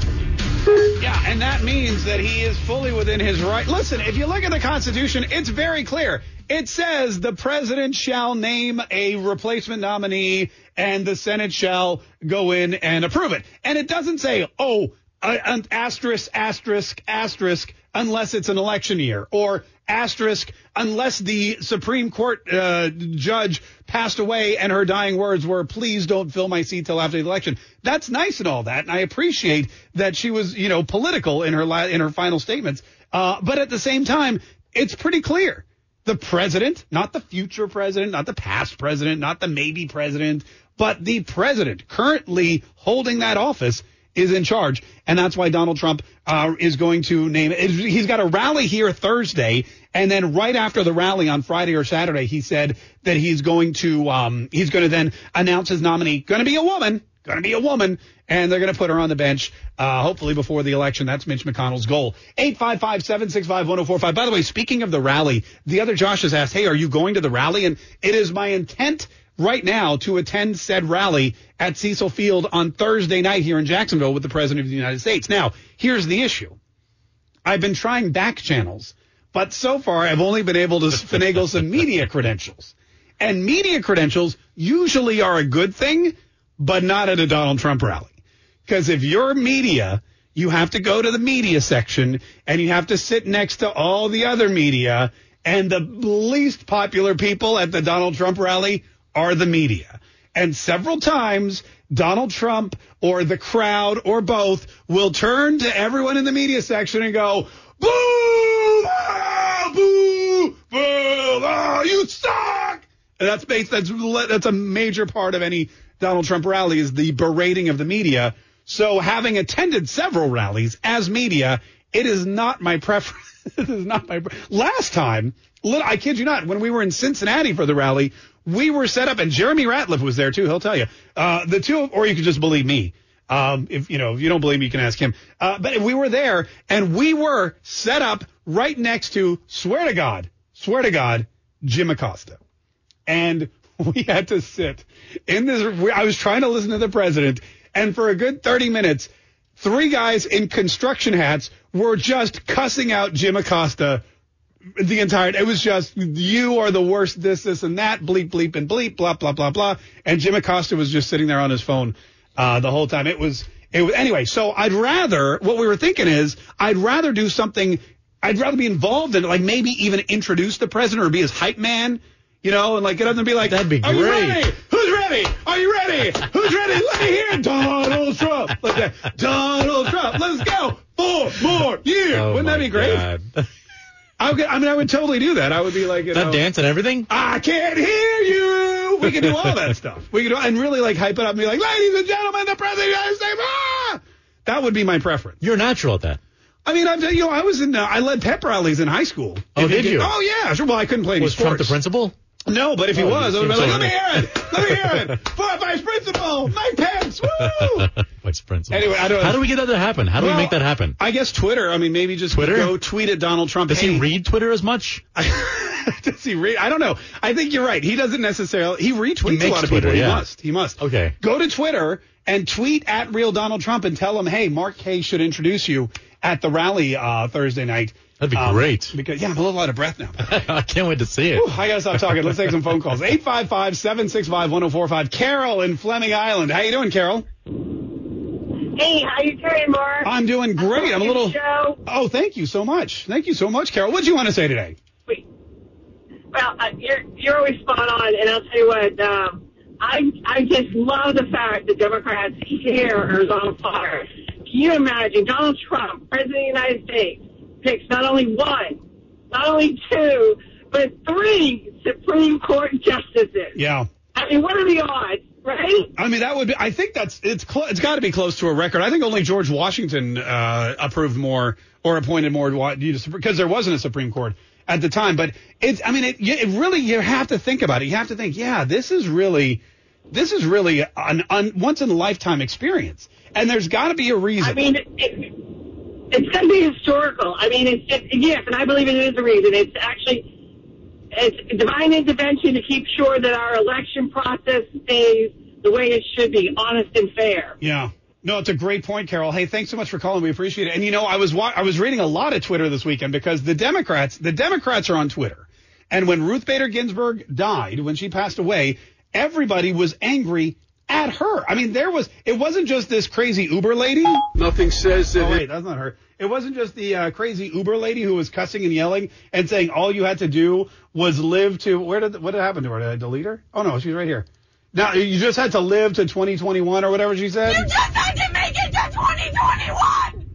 Yeah, and that means that he is fully within his right. Listen, if you look at the Constitution, it's very clear. It says the president shall name a replacement nominee and the Senate shall go in and approve it. And it doesn't say, oh, an asterisk, asterisk, asterisk, unless it's an election year, or asterisk, unless the Supreme Court uh, judge passed away and her dying words were, please don't fill my seat till after the election. That's nice and all that, and I appreciate that she was, you know, political in her la- in her final statements. Uh, but at the same time, it's pretty clear. The president, not the future president, not the past president, not the maybe president, but the president currently holding that office is in charge, and that's why Donald Trump uh, is going to name it. He's got a rally here Thursday, and then right after the rally on Friday or Saturday, he said that he's going to um, he's going to then announce his nominee. Going to be a woman, going to be a woman, and they're going to put her on the bench, uh, hopefully before the election. That's Mitch McConnell's goal. eight five five, seven six five, one oh four five. By the way, speaking of the rally, the other Josh has asked, hey, are you going to the rally? And it is my intent right now to attend said rally at Cecil Field on Thursday night here in Jacksonville with the President of the United States. Now, here's the issue. I've been trying back channels, but so far I've only been able to finagle some media credentials. And media credentials usually are a good thing, but not at a Donald Trump rally. Because if you're media, you have to go to the media section and you have to sit next to all the other media. And the least popular people at the Donald Trump rally are the media. And several times, Donald Trump or the crowd or both will turn to everyone in the media section and go, boo, ah, boo, boo, ah, you suck. And that's based, that's, that's a major part of any Donald Trump rally is the berating of the media. So having attended several rallies as media, it is not my preference. It is not my pre- last time. I kid you not. When we were in Cincinnati for the rally, we were set up, and Jeremy Ratliff was there too. He'll tell you. Uh, the two, or you could just believe me. Um, if you know, if you don't believe me, you can ask him. Uh, but we were there, and we were set up right next to, swear to God, swear to God, Jim Acosta, and we had to sit in this. I was trying to listen to the president, and for a good thirty minutes, three guys in construction hats were just cussing out Jim Acosta. The entire, it was just, you are the worst, this, this, and that, bleep, bleep, and bleep, blah, blah, blah, blah. And Jim Acosta was just sitting there on his phone uh, the whole time. It was, it was, anyway, so I'd rather, what we were thinking is, I'd rather do something, I'd rather be involved in it, like maybe even introduce the president or be his hype man, you know, and like get up and be like, that'd be great. Are you ready? Who's ready? Are you ready? Who's ready? Let me hear Donald Trump. Like that. Donald Trump. Let's go. Four more years. Oh, Wouldn't that be great? God. I, would, I mean, I would totally do that. I would be like, you that know, dance and everything. I can't hear you. We could do all that stuff. We could do, and really like hype it up and be like, ladies and gentlemen, the president of the United States. Ah! That would be my preference. You're natural at that. I mean, I'm, you know, I was in, uh, I led pep rallies in high school. Oh, did you? Oh, yeah. Sure. Well, I couldn't play any was sports. Trump the principal? No, but if he oh, was, I would have been like, so let me hear it. Let me hear it. For vice principal, Mike Pence. Woo! Vice principal. Anyway, I don't How do we get that to happen? How do well, we make that happen? I guess Twitter. I mean, maybe just Twitter? go tweet at Donald Trump. Does hey, he read Twitter as much? Does he read? I don't know. I think you're right. He doesn't necessarily. He retweets he a lot of Twitter, people. Yeah. He must. He must. Okay. Go to Twitter and tweet at Real Donald Trump and tell him, hey, Mark Kaye should introduce you at the rally uh, Thursday night. That'd be um, great. Because yeah, I'm a little out of breath now. I can't wait to see it. Whew, I gotta stop talking. Let's take some phone calls. eight five five, seven six five, one oh four five. Carol in Fleming Island. How you doing, Carol? Hey, how you doing, Mark? I'm doing great. I'm a little. Show. Oh, thank you so much. Thank you so much, Carol. What did you want to say today? Wait. Well, uh, you're you're always spot on, and I'll tell you what. Um, I I just love the fact that Democrats' hair is on fire. Can you imagine Donald Trump, President of the United States, picks not only one, not only two, but three Supreme Court justices? Yeah. I mean, what are the odds, right? I mean, that would be, I think that's, it's cl- it's got to be close to a record. I think only George Washington uh, approved more or appointed more, because there wasn't a Supreme Court at the time. But it's, I mean, it, it really, you have to think about it. You have to think, yeah, this is really, this is really an, an once in a lifetime experience. And there's got to be a reason. I mean, it, it, it's going to be historical. I mean, it's just, yes, and I believe it is a reason. It's actually, it's divine intervention to keep sure that our election process stays the way it should be, honest and fair. Yeah. No, it's a great point, Carol. Hey, thanks so much for calling. We appreciate it. And, you know, I was wa- I was reading a lot of Twitter this weekend because the Democrats, the Democrats are on Twitter. And when Ruth Bader Ginsburg died, when she passed away, everybody was angry at her. I mean, there was, it wasn't just this crazy Uber lady. Nothing says that. Oh, wait, that's not her. It wasn't just the uh, crazy Uber lady who was cussing and yelling and saying all you had to do was live to, where did, what did happen to her? Did I delete her? Oh, no, she's right here. Now, you just had to live to twenty twenty-one or whatever she said? You just had to make it to twenty twenty-one!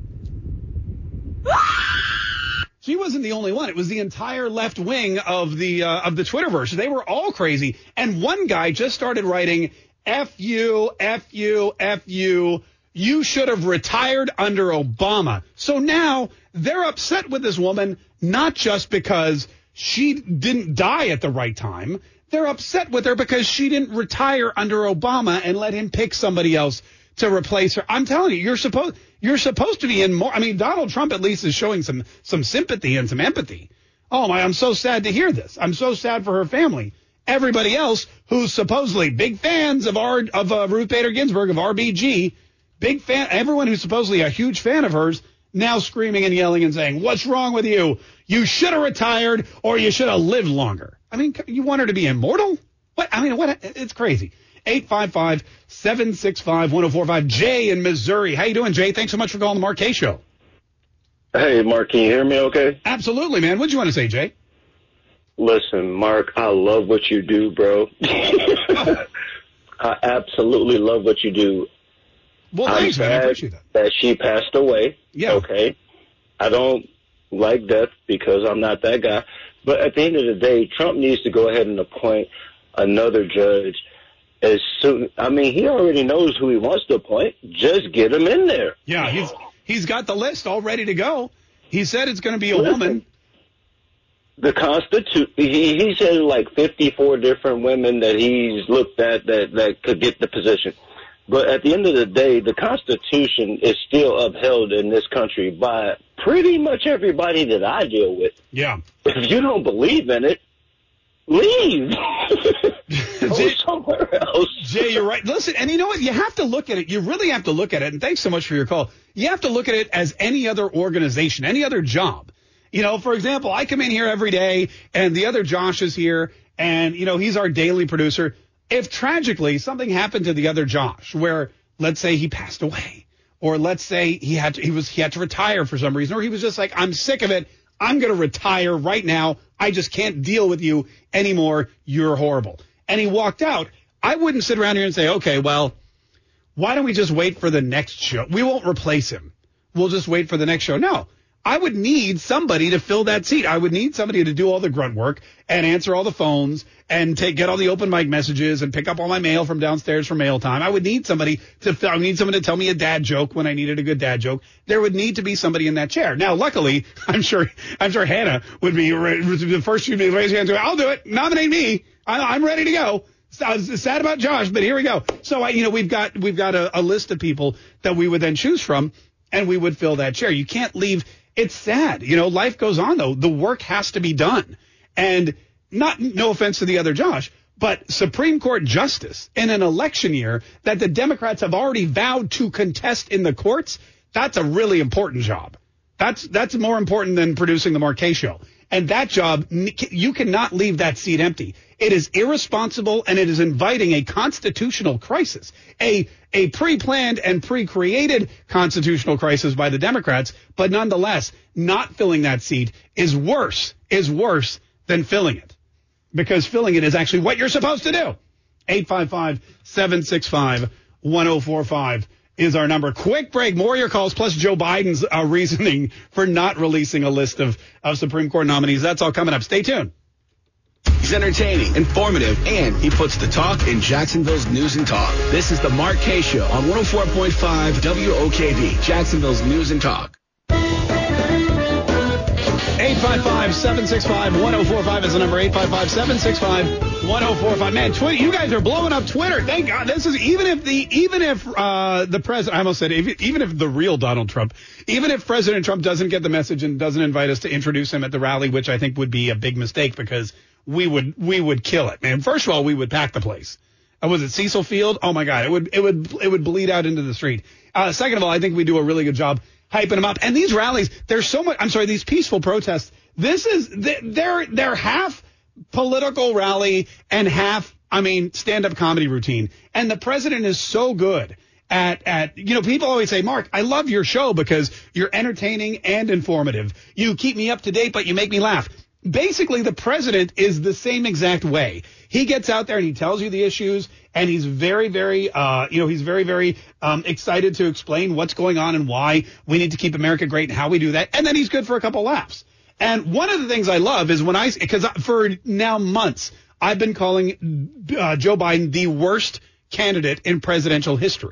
She wasn't the only one. It was the entire left wing of the uh, of the Twitterverse. They were all crazy. And one guy just started writing, F you, F you, F you. You should have retired under Obama. So now they're upset with this woman, not just because she didn't die at the right time. They're upset with her because she didn't retire under Obama and let him pick somebody else to replace her. I'm telling you, you're supposed you're supposed to be in more. I mean, Donald Trump at least is showing some some sympathy and some empathy. Oh my, I'm so sad to hear this. I'm so sad for her family. Everybody else who's supposedly big fans of our of uh, Ruth Bader Ginsburg of R B G, big fan, everyone who's supposedly a huge fan of hers, now screaming and yelling and saying, "What's wrong with you? You should have retired, or you should have lived longer." I mean, you want her to be immortal? What? I mean, what? It's crazy. eight five five, seven six five, one oh four five. Jay in Missouri. How you doing, Jay? Thanks so much for calling the Mark Kaye Show. Hey, Mark, can you hear me okay? Absolutely, man. What'd you want to say, Jay? Listen, Mark, I love what you do, bro. I absolutely love what you do. Well, thanks, man. I appreciate that. That she passed away. Yeah. Okay. I don't like death because I'm not that guy. But at the end of the day, Trump needs to go ahead and appoint another judge as soon. I mean, he already knows who he wants to appoint. Just get him in there. Yeah, he's he's got the list all ready to go. He said it's going to be a Listen, woman. The Constitution, he, he said like fifty-four different women that he's looked at that, that could get the position. But at the end of the day, the Constitution is still upheld in this country by pretty much everybody that I deal with. Yeah. If you don't believe in it, leave. Go somewhere else. Jay, you're right. Listen, and you know what? You have to look at it. You really have to look at it. And thanks so much for your call. You have to look at it as any other organization, any other job. You know, for example, I come in here every day and the other Josh is here and, you know, he's our daily producer. If tragically something happened to the other Josh where, let's say he passed away or let's say he had to, he was, he had to retire for some reason, or he was just like, I'm sick of it. I'm going to retire right now. I just can't deal with you anymore. You're horrible. And he walked out. I wouldn't sit around here and say, okay, well, why don't we just wait for the next show? We won't replace him. We'll just wait for the next show. No. I would need somebody to fill that seat. I would need somebody to do all the grunt work and answer all the phones and take get all the open mic messages and pick up all my mail from downstairs for mail time. I would need somebody to I would need someone to tell me a dad joke when I needed a good dad joke. There would need to be somebody in that chair. Now, luckily, I'm sure I'm sure Hannah would be the first she'd be raising her hand to. I'll do it. Nominate me. I, I'm ready to go. I was sad about Josh, but here we go. So I, you know, we've got we've got a, a list of people that we would then choose from, and we would fill that chair. You can't leave. It's sad. You know, life goes on, though. The work has to be done. And not, no offense to the other Josh, but Supreme Court justice in an election year that the Democrats have already vowed to contest in the courts, that's a really important job. That's, that's more important than producing the Mark Kaye Show. And that job, you cannot leave that seat empty. It is irresponsible and it is inviting a constitutional crisis, a a pre-planned and pre-created constitutional crisis by the Democrats. But nonetheless, not filling that seat is worse, is worse than filling it, because filling it is actually what you're supposed to do. eight five five, seven six five, one oh four five is our number. Quick break, more of your calls, plus Joe Biden's uh, reasoning for not releasing a list of, of Supreme Court nominees. That's all coming up. Stay tuned. He's entertaining, informative, and he puts the talk in Jacksonville's news and talk. This is the Mark Kaye Show on one oh four point five W O K B, Jacksonville's news and talk. eight five five, seven six five, one oh four five is the number. eight five five, seven six five, one oh four five. Man, Twitter, you guys are blowing up Twitter. Thank God. This is even if the even if uh, the president, I almost said if, even if the real Donald Trump, even if President Trump doesn't get the message and doesn't invite us to introduce him at the rally, which I think would be a big mistake because we would we would kill it, man. First of all, we would pack the place. Uh, was it Cecil Field? Oh my God, it would it would it would bleed out into the street. Uh, second of all, I think we do a really good job hyping them up. And these rallies, there's so much. I'm sorry, these peaceful protests. This is they're they're half political rally and half, I mean, stand-up comedy routine. And the president is so good at at you know, people always say, Mark, I love your show because you're entertaining and informative. You keep me up to date, but you make me laugh. Basically, the president is the same exact way. He gets out there and he tells you the issues, and he's very, very, uh, you know, he's very, very um, excited to explain what's going on and why we need to keep America great and how we do that. And then he's good for a couple laughs. And one of the things I love is when I, because for now months, I've been calling uh, Joe Biden the worst candidate in presidential history.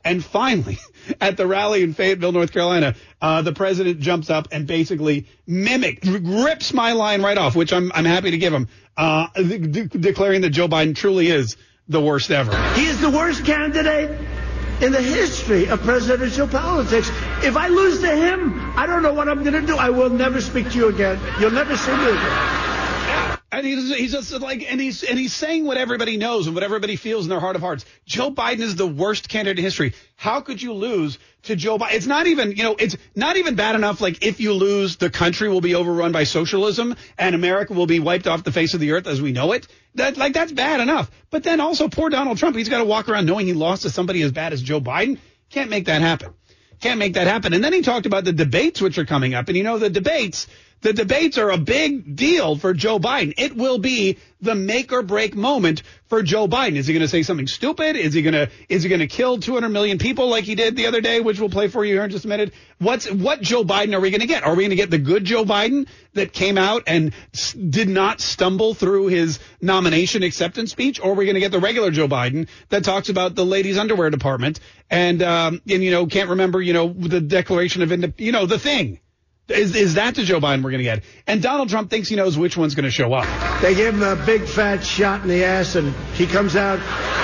And finally, at the rally in Fayetteville, North Carolina, uh, the president jumps up and basically mimics, rips my line right off, which I'm I'm happy to give him, uh, de- declaring that Joe Biden truly is the worst ever. He is the worst candidate in the history of presidential politics. If I lose to him, I don't know what I'm going to do. I will never speak to you again. You'll never see me again. And he's, he's just like, and he's, and he's saying what everybody knows and what everybody feels in their heart of hearts. Joe Biden is the worst candidate in history. How could you lose to Joe Biden? It's not even, you know, it's not even bad enough. Like, if you lose, the country will be overrun by socialism and America will be wiped off the face of the earth as we know it. That, like, that's bad enough. But then also poor Donald Trump. He's got to walk around knowing he lost to somebody as bad as Joe Biden. Can't make that happen. Can't make that happen. And then he talked about the debates which are coming up. And, you know, the debates, the debates are a big deal for Joe Biden. It will be the make or break moment for Joe Biden. Is he going to say something stupid? Is he going to, is he going to kill two hundred million people like he did the other day, which we'll play for you here in just a minute? What's, what Joe Biden are we going to get? Are we going to get the good Joe Biden that came out and s- did not stumble through his nomination acceptance speech? Or are we going to get the regular Joe Biden that talks about the ladies' underwear department and, um, and, you know, can't remember, you know, the Declaration of Independence, you know, the thing. Is is that the Joe Biden we're going to get? And Donald Trump thinks he knows which one's going to show up. They gave him a big fat shot in the ass, and he comes out.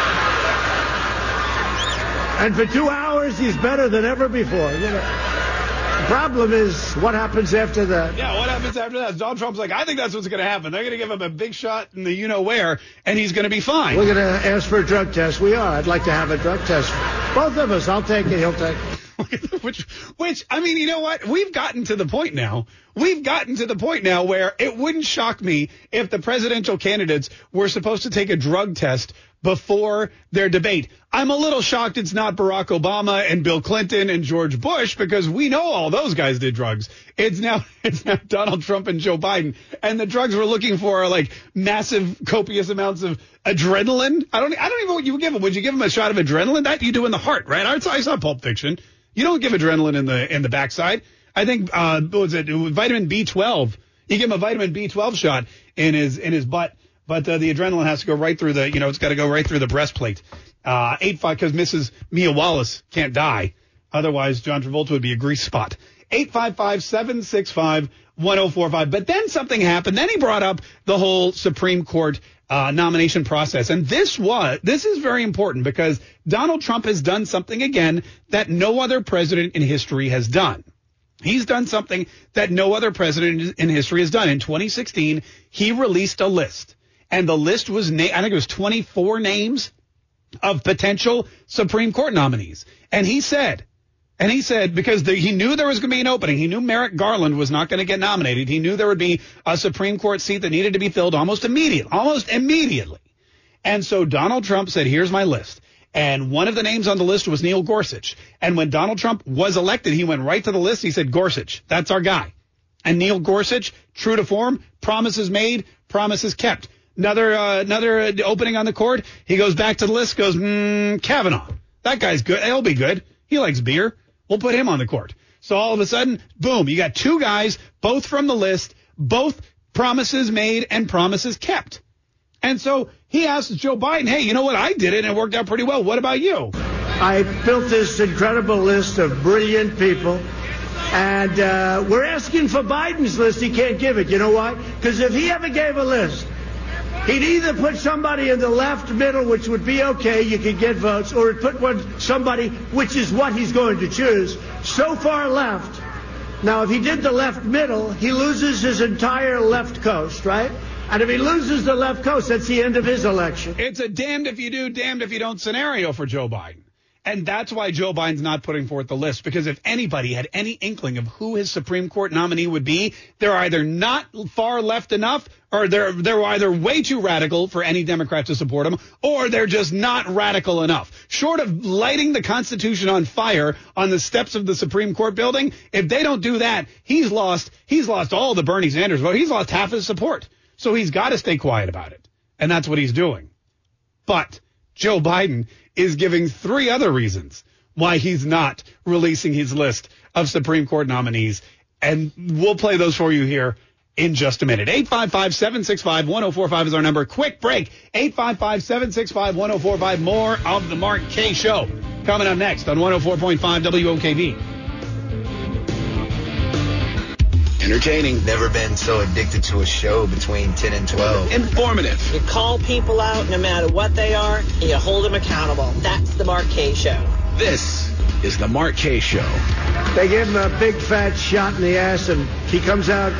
And for two hours, he's better than ever before. You know, the problem is what happens after that. Yeah, what happens after that? Donald Trump's like, I think that's what's going to happen. They're going to give him a big shot in the you-know-where, and he's going to be fine. We're going to ask for a drug test. We are. I'd like to have a drug test. Both of us. I'll take it. He'll take it. which, which, I mean, you know what? We've gotten to the point now. We've gotten to the point now where it wouldn't shock me if the presidential candidates were supposed to take a drug test before their debate. I'm a little shocked it's not Barack Obama and Bill Clinton and George Bush, because we know all those guys did drugs. It's now, it's now Donald Trump and Joe Biden. And the drugs we're looking for are like massive, copious amounts of adrenaline. I don't, I don't even know what you would give them. Would you give them a shot of adrenaline? That you do in the heart, right? I saw, I saw Pulp Fiction. You don't give adrenaline in the in the backside. I think uh, what was it? Vitamin B twelve. You give him a vitamin B twelve shot in his in his butt, but uh, the adrenaline has to go right through the. You know, it's got to go right through the breastplate. Uh, eight five because Missus Mia Wallace can't die. Otherwise, John Travolta would be a grease spot. Eight five five seven six five one zero four five. But then something happened. Then he brought up the whole Supreme Court Uh, nomination process. And this was, this is very important because Donald Trump has done something again that no other president in history has done. He's done something that no other president in history has done. In twenty sixteen, he released a list, and the list was, na- I think it was twenty-four names of potential Supreme Court nominees. And he said, And he said, because the, he knew there was going to be an opening. He knew Merrick Garland was not going to get nominated. He knew there would be a Supreme Court seat that needed to be filled almost immediately, almost immediately. And so Donald Trump said, here's my list. And one of the names on the list was Neil Gorsuch. And when Donald Trump was elected, he went right to the list. He said, Gorsuch, that's our guy. And Neil Gorsuch, true to form, promises made, promises kept. Another, uh, another uh, opening on the court. He goes back to the list, goes, mm, Kavanaugh. That guy's good. He'll be good. He likes beer. We'll put him on the court. So all of a sudden, boom, you got two guys, both from the list, both promises made and promises kept. And so he asked Joe Biden, hey, you know what? I did it and it worked out pretty well. What about you? I built this incredible list of brilliant people. And uh, we're asking for Biden's list. He can't give it. You know why? Because if he ever gave a list, he'd either put somebody in the left middle, which would be okay, you could get votes, or he'd put one somebody, which is what he's going to choose, so far left. Now, if he did the left middle, he loses his entire left coast, right? And if he loses the left coast, that's the end of his election. It's a damned if you do, damned if you don't scenario for Joe Biden. And that's why Joe Biden's not putting forth the list, because if anybody had any inkling of who his Supreme Court nominee would be, they're either not far left enough, or they're they're either way too radical for any Democrat to support him, or they're just not radical enough. Short of lighting the Constitution on fire on the steps of the Supreme Court building, if they don't do that, he's lost he's lost all the Bernie Sanders vote. He's lost half his support. So he's got to stay quiet about it. And that's what he's doing. But Joe Biden is giving three other reasons why he's not releasing his list of Supreme Court nominees. And we'll play those for you here in just a minute. eight five five, seven six five, one oh four five is our number. Quick break. eight five five, seven six five, one oh four five. More of the Mark Kaye Show coming up next on one oh four point five W O K V. Entertaining. Never been so addicted to a show between ten and twelve. Informative. You call people out no matter what they are, and you hold them accountable. That's the Mark Kaye Show. This is the Mark Kaye Show. They gave him a big fat shot in the ass, and he comes out.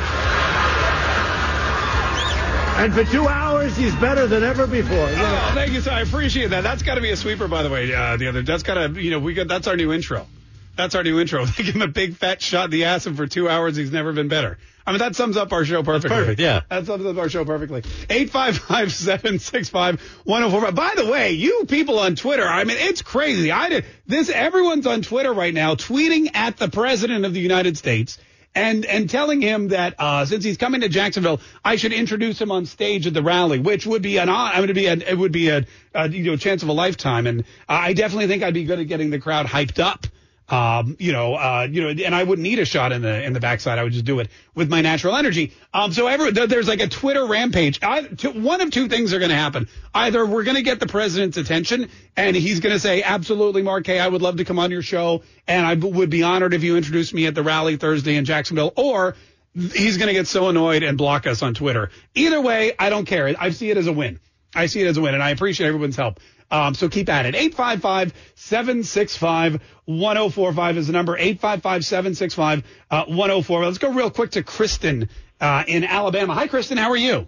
And for two hours, he's better than ever before. Yeah. Oh, thank you, sir. I appreciate that. That's got to be a sweeper, by the way. Uh, the other, that's got to, you know, we got. That's our new intro. That's our new intro. They give him a big fat shot in the ass, and for two hours, he's never been better. I mean, that sums up our show perfectly. That's perfect, yeah. That sums up our show perfectly. eight five five, seven six five, one oh four five. By the way, you people on Twitter, I mean, it's crazy. I did this. Everyone's on Twitter right now tweeting at the President of the United States and and telling him that uh, since he's coming to Jacksonville, I should introduce him on stage at the rally, which would be an I would be a, it would be a, a you know chance of a lifetime. And I definitely think I'd be good at getting the crowd hyped up. Um, you know, uh, you know, and I wouldn't need a shot in the in the backside. I would just do it with my natural energy. Um, so every, there's like a Twitter rampage. I, two, one of two things are going to happen. Either we're going to get the president's attention, and he's going to say, "Absolutely, Mark Kaye, I would love to come on your show, and I b- would be honored if you introduced me at the rally Thursday in Jacksonville," or he's going to get so annoyed and block us on Twitter. Either way, I don't care. I see it as a win. I see it as a win, and I appreciate everyone's help. Um, so keep at it. eight five five, seven six five, one oh four five is the number. eight five five, seven six five, one oh four. Let's go real quick to Kristen uh, in Alabama. Hi, Kristen. How are you?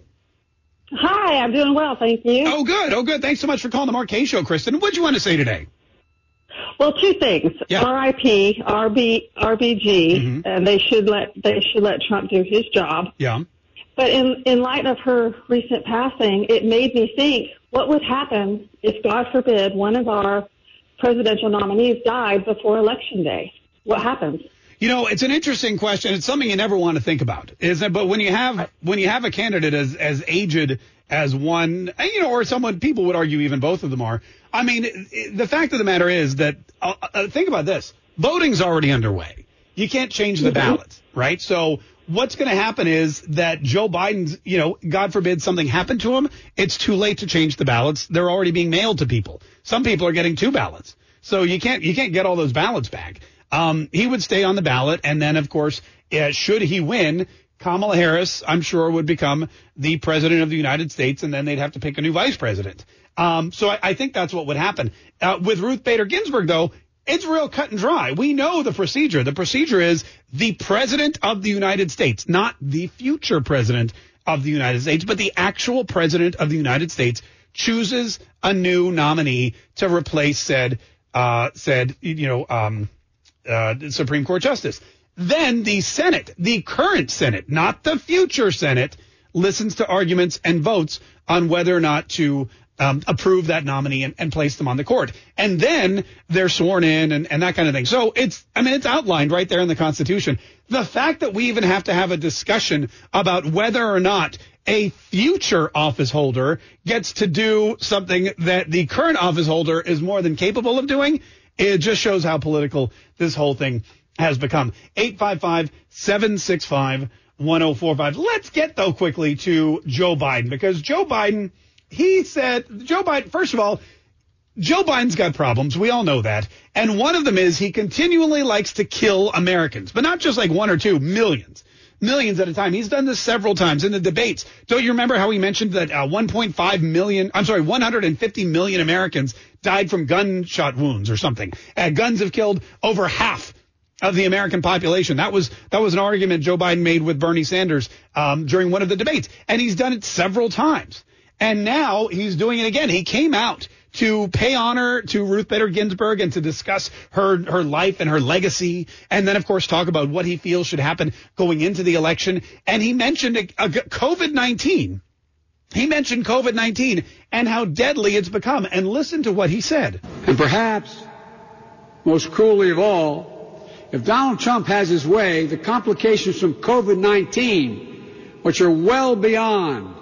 Hi, I'm doing well, thank you. Oh, good. Oh, good. Thanks so much for calling the Mark Kaye Show, Kristen. What do you want to say today? Well, two things. Yeah. R I P, R B, R B G, Mm-hmm. and they should let they should let Trump do his job. Yeah. But in, in light of her recent passing, it made me think, what would happen if, God forbid, one of our presidential nominees died before Election Day? What happens? You know, it's an interesting question. It's something you never want to think about, isn't it? But when you have when you have a candidate as as aged as one, you know, or someone, people would argue even both of them are. I mean, the fact of the matter is that uh, uh, think about this: voting's already underway. You can't change the ballots, right? So what's going to happen is that Joe Biden's, you know, God forbid something happened to him, it's too late to change the ballots. They're already being mailed to people. Some people are getting two ballots. So you can't you can't get all those ballots back. Um, he would stay on the ballot. And then, of course, uh, should he win, Kamala Harris, I'm sure, would become the president of the United States. And then they'd have to pick a new vice president. Um, so I, I think that's what would happen. Uh, with Ruth Bader Ginsburg, though, it's real cut and dry. We know the procedure. The procedure is the president of the United States, not the future president of the United States, but the actual president of the United States chooses a new nominee to replace said, uh, said, you know, um, uh, Supreme Court justice. Then the Senate, the current Senate, not the future Senate, listens to arguments and votes on whether or not to Um, approve that nominee and, and place them on the court. And then they're sworn in and, and that kind of thing. So it's, I mean, it's outlined right there in the Constitution. The fact that we even have to have a discussion about whether or not a future office holder gets to do something that the current office holder is more than capable of doing, it just shows how political this whole thing has become. eight five five, seven six five, one oh four five. Let's get, though, quickly to Joe Biden, because Joe Biden, he said, Joe Biden, first of all, Joe Biden's got problems. We all know that. And one of them is he continually likes to kill Americans, but not just like one or two, millions, millions at a time. He's done this several times in the debates. Don't you remember how he mentioned that uh, one point five million, I'm sorry, one hundred fifty million Americans died from gunshot wounds or something? Uh, guns have killed over half of the American population. That was that was an argument Joe Biden made with Bernie Sanders um, during one of the debates. And he's done it several times. And now he's doing it again. He came out to pay honor to Ruth Bader Ginsburg and to discuss her her life and her legacy. And then, of course, talk about what he feels should happen going into the election. And he mentioned a, a COVID nineteen. He mentioned COVID nineteen and how deadly it's become. And listen to what he said. And perhaps, most cruelly of all, if Donald Trump has his way, the complications from COVID nineteen, which are well beyond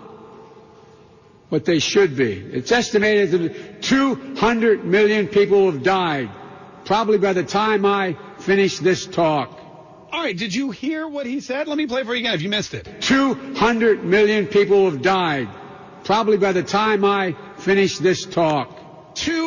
what they should be. It's estimated that two hundred million people have died, probably by the time I finish this talk. All right, did you hear what he said? Let me play for you again if you missed it. two hundred million people have died, probably by the time I finish this talk. two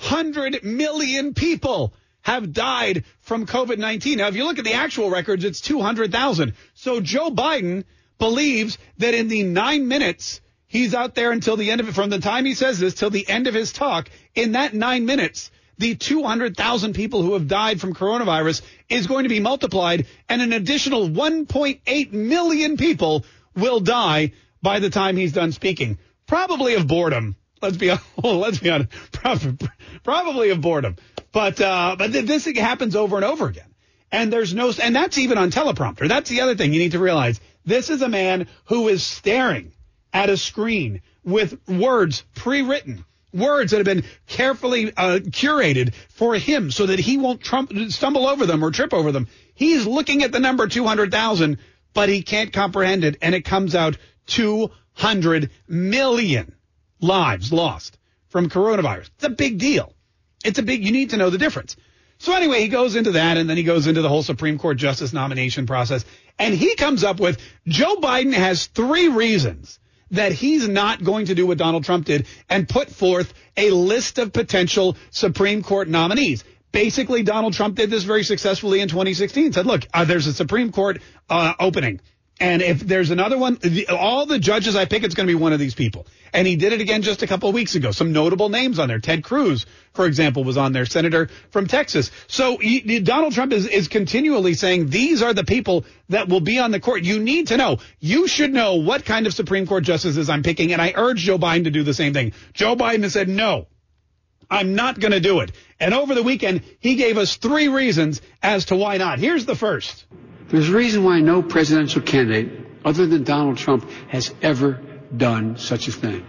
hundred million people have died from COVID nineteen. Now, if you look at the actual records, it's two hundred thousand. So Joe Biden believes that in the nine minutes he's out there until the end of it, from the time he says this till the end of his talk, in that nine minutes, the two hundred thousand people who have died from coronavirus is going to be multiplied, and an additional one point eight million people will die by the time he's done speaking. Probably of boredom. Let's be let's be honest. Probably of boredom. But uh, but this happens over and over again. And there's no, and that's even on teleprompter. That's the other thing you need to realize. This is a man who is staring at a screen with words pre-written, words that have been carefully uh, curated for him so that he won't trump, stumble over them or trip over them. He's looking at the number two hundred thousand, but he can't comprehend it. And it comes out two hundred million lives lost from coronavirus. It's a big deal. It's a big, you need to know the difference. So anyway, he goes into that, and then he goes into the whole Supreme Court justice nomination process, and he comes up with, Joe Biden has three reasons that he's not going to do what Donald Trump did and put forth a list of potential Supreme Court nominees. Basically, Donald Trump did this very successfully in twenty sixteen, said, look, uh, there's a Supreme Court uh, opening. And if there's another one, the, all the judges I pick, it's going to be one of these people. And he did it again just a couple of weeks ago. Some notable names on there. Ted Cruz, for example, was on there, senator from Texas. So he, Donald Trump is, is continually saying these are the people that will be on the court. You need to know. You should know what kind of Supreme Court justices I'm picking. And I urge Joe Biden to do the same thing. Joe Biden has said, no, I'm not going to do it. And over the weekend, he gave us three reasons as to why not. Here's the first. There's a reason why no presidential candidate other than Donald Trump has ever done such a thing.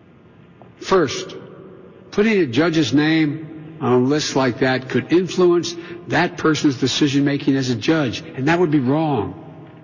First, putting a judge's name on a list like that could influence that person's decision-making as a judge, and that would be wrong.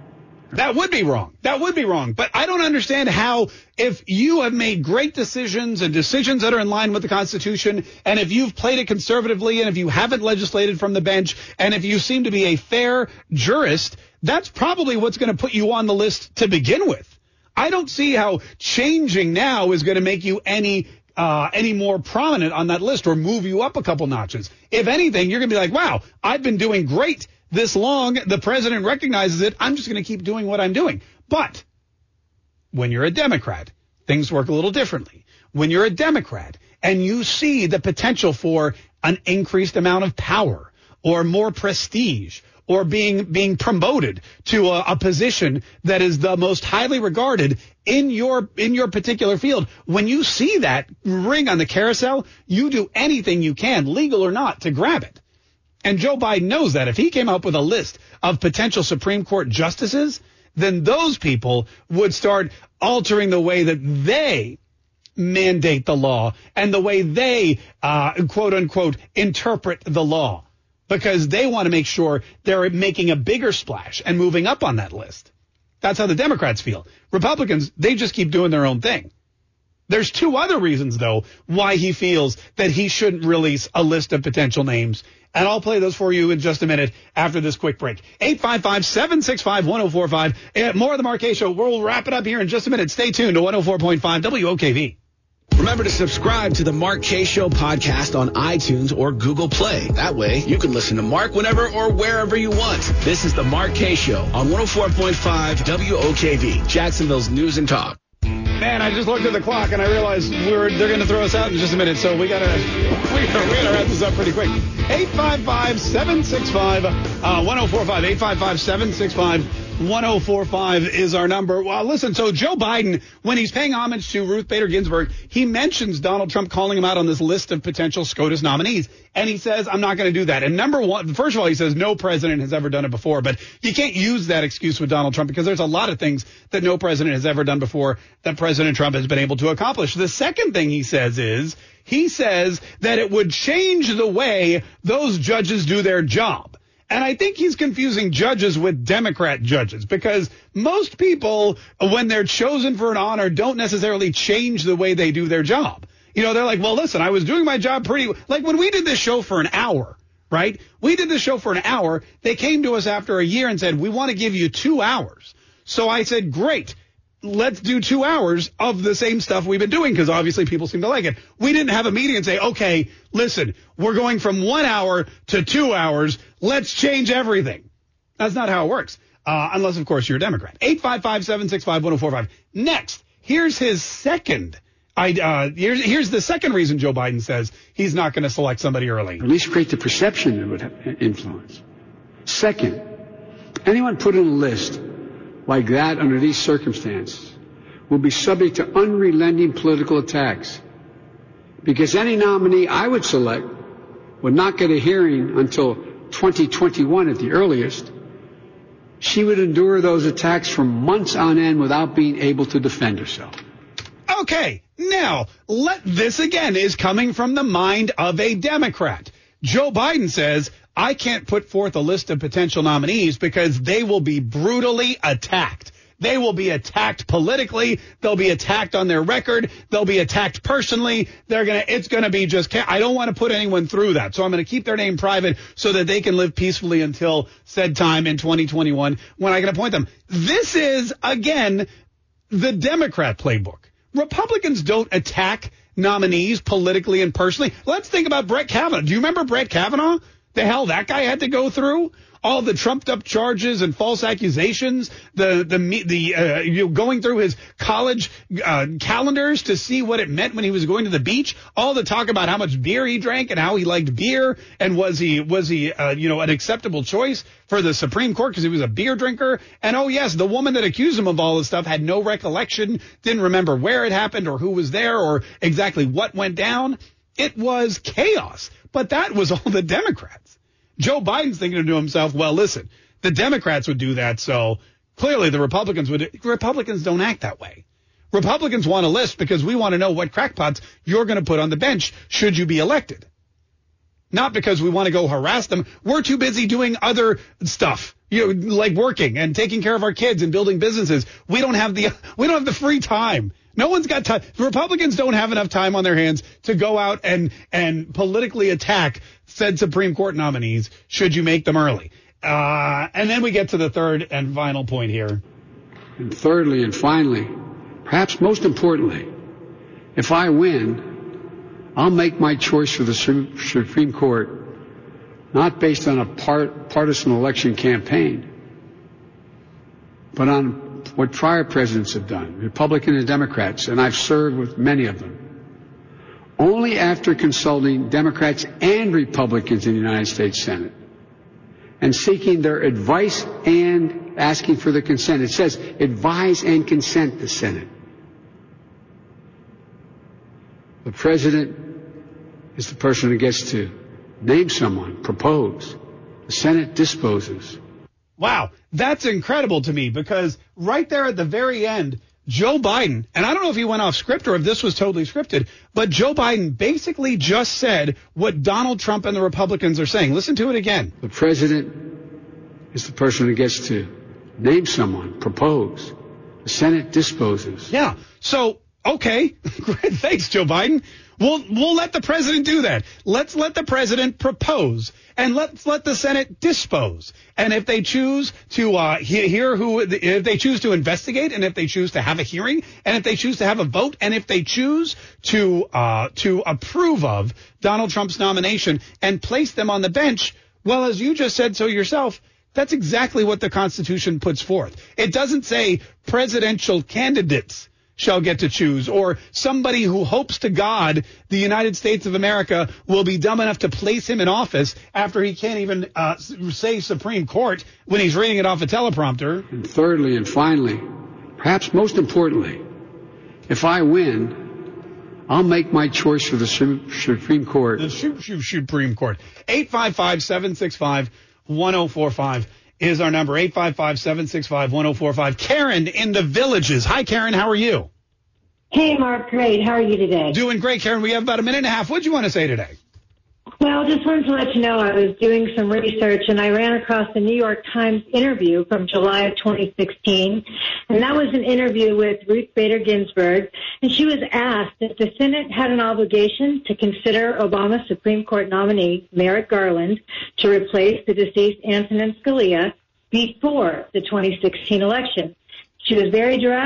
That would be wrong. That would be wrong. But I don't understand how, if you have made great decisions and decisions that are in line with the Constitution, and if you've played it conservatively, and if you haven't legislated from the bench, and if you seem to be a fair jurist, that's probably what's going to put you on the list to begin with. I don't see how changing now is going to make you any uh any more prominent on that list or move you up a couple notches. If anything, you're going to be like, wow, I've been doing great this long. The president recognizes it. I'm just going to keep doing what I'm doing. But when you're a Democrat, things work a little differently. When you're a Democrat and you see the potential for an increased amount of power or more prestige or being being promoted to a, a position that is the most highly regarded in your in your particular field, when you see that ring on the carousel, you do anything you can, legal or not, to grab it. And Joe Biden knows that. If he came up with a list of potential Supreme Court justices, then those people would start altering the way that they mandate the law and the way they, uh, quote unquote, interpret the law, because they want to make sure they're making a bigger splash and moving up on that list. That's how the Democrats feel. Republicans, they just keep doing their own thing. There's two other reasons, though, why he feels that he shouldn't release a list of potential names. And I'll play those for you in just a minute after this quick break. eight five five, seven six five, one oh four five. Uh, more of the Mark Kaye Show. We'll wrap it up here in just a minute. Stay tuned to one oh four point five W O K V. Remember to subscribe to the Mark Kaye Show podcast on iTunes or Google Play. That way, you can listen to Mark whenever or wherever you want. This is the Mark Kaye Show on one oh four point five W O K V, Jacksonville's News and Talk. Man, I just looked at the clock and I realized we're they're going to throw us out in just a minute, so we gotta we gotta, we gotta wrap this up pretty quick. eight five five, seven six five, one oh four five. eight five five, seven six five, one oh four five is our number. Well, listen, so Joe Biden, when he's paying homage to Ruth Bader Ginsburg, he mentions Donald Trump calling him out on this list of potential SCOTUS nominees. And he says, I'm not going to do that. And number one, first of all, he says no president has ever done it before. But you can't use that excuse with Donald Trump because there's a lot of things that no president has ever done before that President Trump has been able to accomplish. The second thing he says is he says that it would change the way those judges do their job. And I think he's confusing judges with Democrat judges, because most people, when they're chosen for an honor, don't necessarily change the way they do their job. You know, they're like, well, listen, I was doing my job pretty, like when we did this show for an hour, right? We did this show for an hour. They came to us after a year and said, we want to give you two hours. So I said, great. let's do two hours of the same stuff we've been doing because obviously people seem to like it. We didn't have a meeting and say, okay, listen, we're going from one hour to two hours. Let's change everything. That's not how it works. Uh, unless, of course, you're a Democrat. eight five five, seven six five, one oh four five. Next, here's his second. I, uh, here's, here's the second reason Joe Biden says he's not going to select somebody early. At least create the perception it would have influence. Second, anyone put in a list like that under these circumstances will be subject to unrelenting political attacks. Because any nominee I would select would not get a hearing until twenty twenty-one at the earliest. She would endure those attacks for months on end without being able to defend herself. Okay, now, let this again is coming from the mind of a Democrat. Joe Biden says, I can't put forth a list of potential nominees because they will be brutally attacked. They will be attacked politically. They'll be attacked on their record. They'll be attacked personally. They're going to, it's going to be just, I don't want to put anyone through that. So I'm going to keep their name private so that they can live peacefully until said time in twenty twenty-one when I can appoint them. This is, again, the Democrat playbook. Republicans don't attack nominees politically and personally. Let's think about Brett Kavanaugh. Do you remember Brett Kavanaugh? The hell that guy had to go through? All the trumped up charges and false accusations, the the the uh, you know, going through his college uh, calendars to see what it meant when he was going to the beach. All the talk about how much beer he drank and how he liked beer, and was he was he uh, you know an acceptable choice for the Supreme Court because he was a beer drinker. And oh yes, the woman that accused him of all this stuff had no recollection, didn't remember where it happened or who was there or exactly what went down. It was chaos. But that was all the Democrats. Joe Biden's thinking to himself, well, listen, the Democrats would do that, so clearly the Republicans would. Republicans don't act that way. Republicans want a list because we want to know what crackpots you're going to put on the bench should you be elected. Not because we want to go harass them. We're too busy doing other stuff, you know, like working and taking care of our kids and building businesses. We don't have the we don't have the free time. No one's got time. The Republicans don't have enough time on their hands to go out and, and politically attack said Supreme Court nominees should you make them early. Uh, and then we get to the third and final point here. And thirdly and finally, perhaps most importantly, if I win, I'll make my choice for the Supreme Court not based on a part, partisan election campaign, but on what prior presidents have done, Republican and Democrats, and I've served with many of them. Only after consulting Democrats and Republicans in the United States Senate and seeking their advice and asking for their consent. It says advise and consent the Senate. The president is the person who gets to name someone, propose. The Senate disposes. Wow, that's incredible to me because right there at the very end, Joe Biden, and I don't know if he went off script or if this was totally scripted, but Joe Biden basically just said what Donald Trump and the Republicans are saying. Listen to it again. The president is the person who gets to name someone, propose. The Senate disposes. Yeah, so, okay, great, thanks, Joe Biden. We'll we'll let the president do that. Let's let the president propose, and let's let the Senate dispose. And if they choose to uh, hear who, if they choose to investigate, and if they choose to have a hearing, and if they choose to have a vote, and if they choose to uh, to approve of Donald Trump's nomination and place them on the bench, well, as you just said so yourself, that's exactly what the Constitution puts forth. It doesn't say presidential candidates shall get to choose, or somebody who hopes to God the United States of America will be dumb enough to place him in office after he can't even uh, say Supreme Court when he's reading it off a teleprompter. And thirdly and finally, perhaps most importantly, if I win, I'll make my choice for the Supreme Court. The Supreme Court. eight five five, seven six five, one oh four five. Is our number, eight five five, seven six five, one oh four five. Karen in the Villages. Hi, Karen. How are you? Hey, Mark. Great. How are you today? Doing great, Karen. We have about a minute and a half. What do you want to say today? Well, just wanted to let you know I was doing some research, and I ran across the New York Times interview from July of twenty sixteen, and that was an interview with Ruth Bader Ginsburg, and she was asked if the Senate had an obligation to consider Obama Supreme Court nominee Merrick Garland to replace the deceased Antonin Scalia before the twenty sixteen election. She was very direct,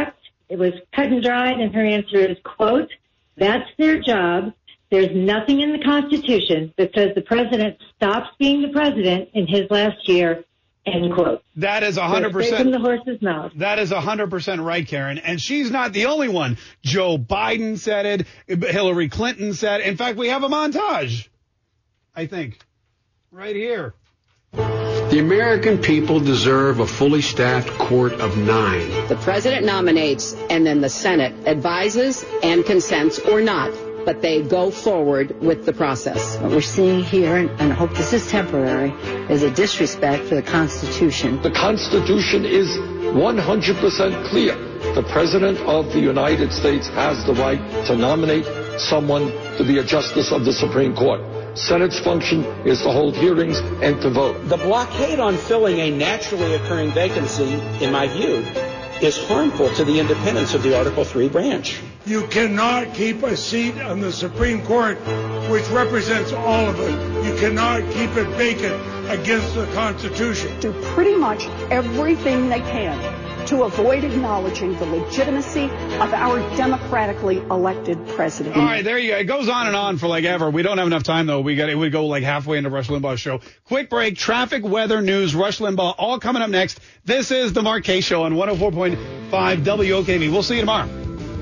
It was cut and dried, and her answer is, quote, that's their job. There's nothing in the Constitution that says the president stops being the president in his last year, end quote. That is one hundred percent. Straight from the horse's mouth. That is one hundred percent right, Karen. And she's not the only one. Joe Biden said it. Hillary Clinton said it. In fact, we have a montage, I think, right here. The American people deserve a fully staffed court of nine. The president nominates, and then the Senate advises and consents or not, but they go forward with the process. What we're seeing here, and I hope this is temporary, is a disrespect for the Constitution. The Constitution is one hundred percent clear. The President of the United States has the right to nominate someone to be a justice of the Supreme Court. Senate's function is to hold hearings and to vote. The blockade on filling a naturally occurring vacancy, in my view, is harmful to the independence of the Article three branch. You cannot keep a seat on the Supreme Court, which represents all of it. You cannot keep it vacant against the Constitution. Do pretty much everything they can to avoid acknowledging the legitimacy of our democratically elected president. All right, there you go. It goes on and on for like ever. We don't have enough time, though. We got it would go like halfway into Rush Limbaugh's show. Quick break, traffic, weather, news, Rush Limbaugh, all coming up next. This is the Mark Kaye Show on one oh four point five W O K V. We'll see you tomorrow.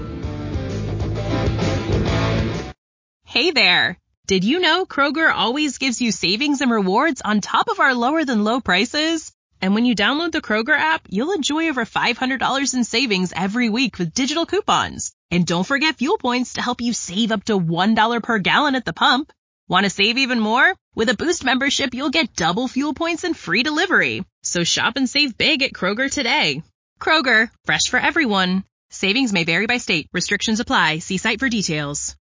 Hey there. Did you know Kroger always gives you savings and rewards on top of our lower than low prices? And when you download the Kroger app, you'll enjoy over five hundred dollars in savings every week with digital coupons. And don't forget fuel points to help you save up to one dollar per gallon at the pump. Want to save even more? With a Boost membership, you'll get double fuel points and free delivery. So shop and save big at Kroger today. Kroger, fresh for everyone. Savings may vary by state. Restrictions apply. See site for details.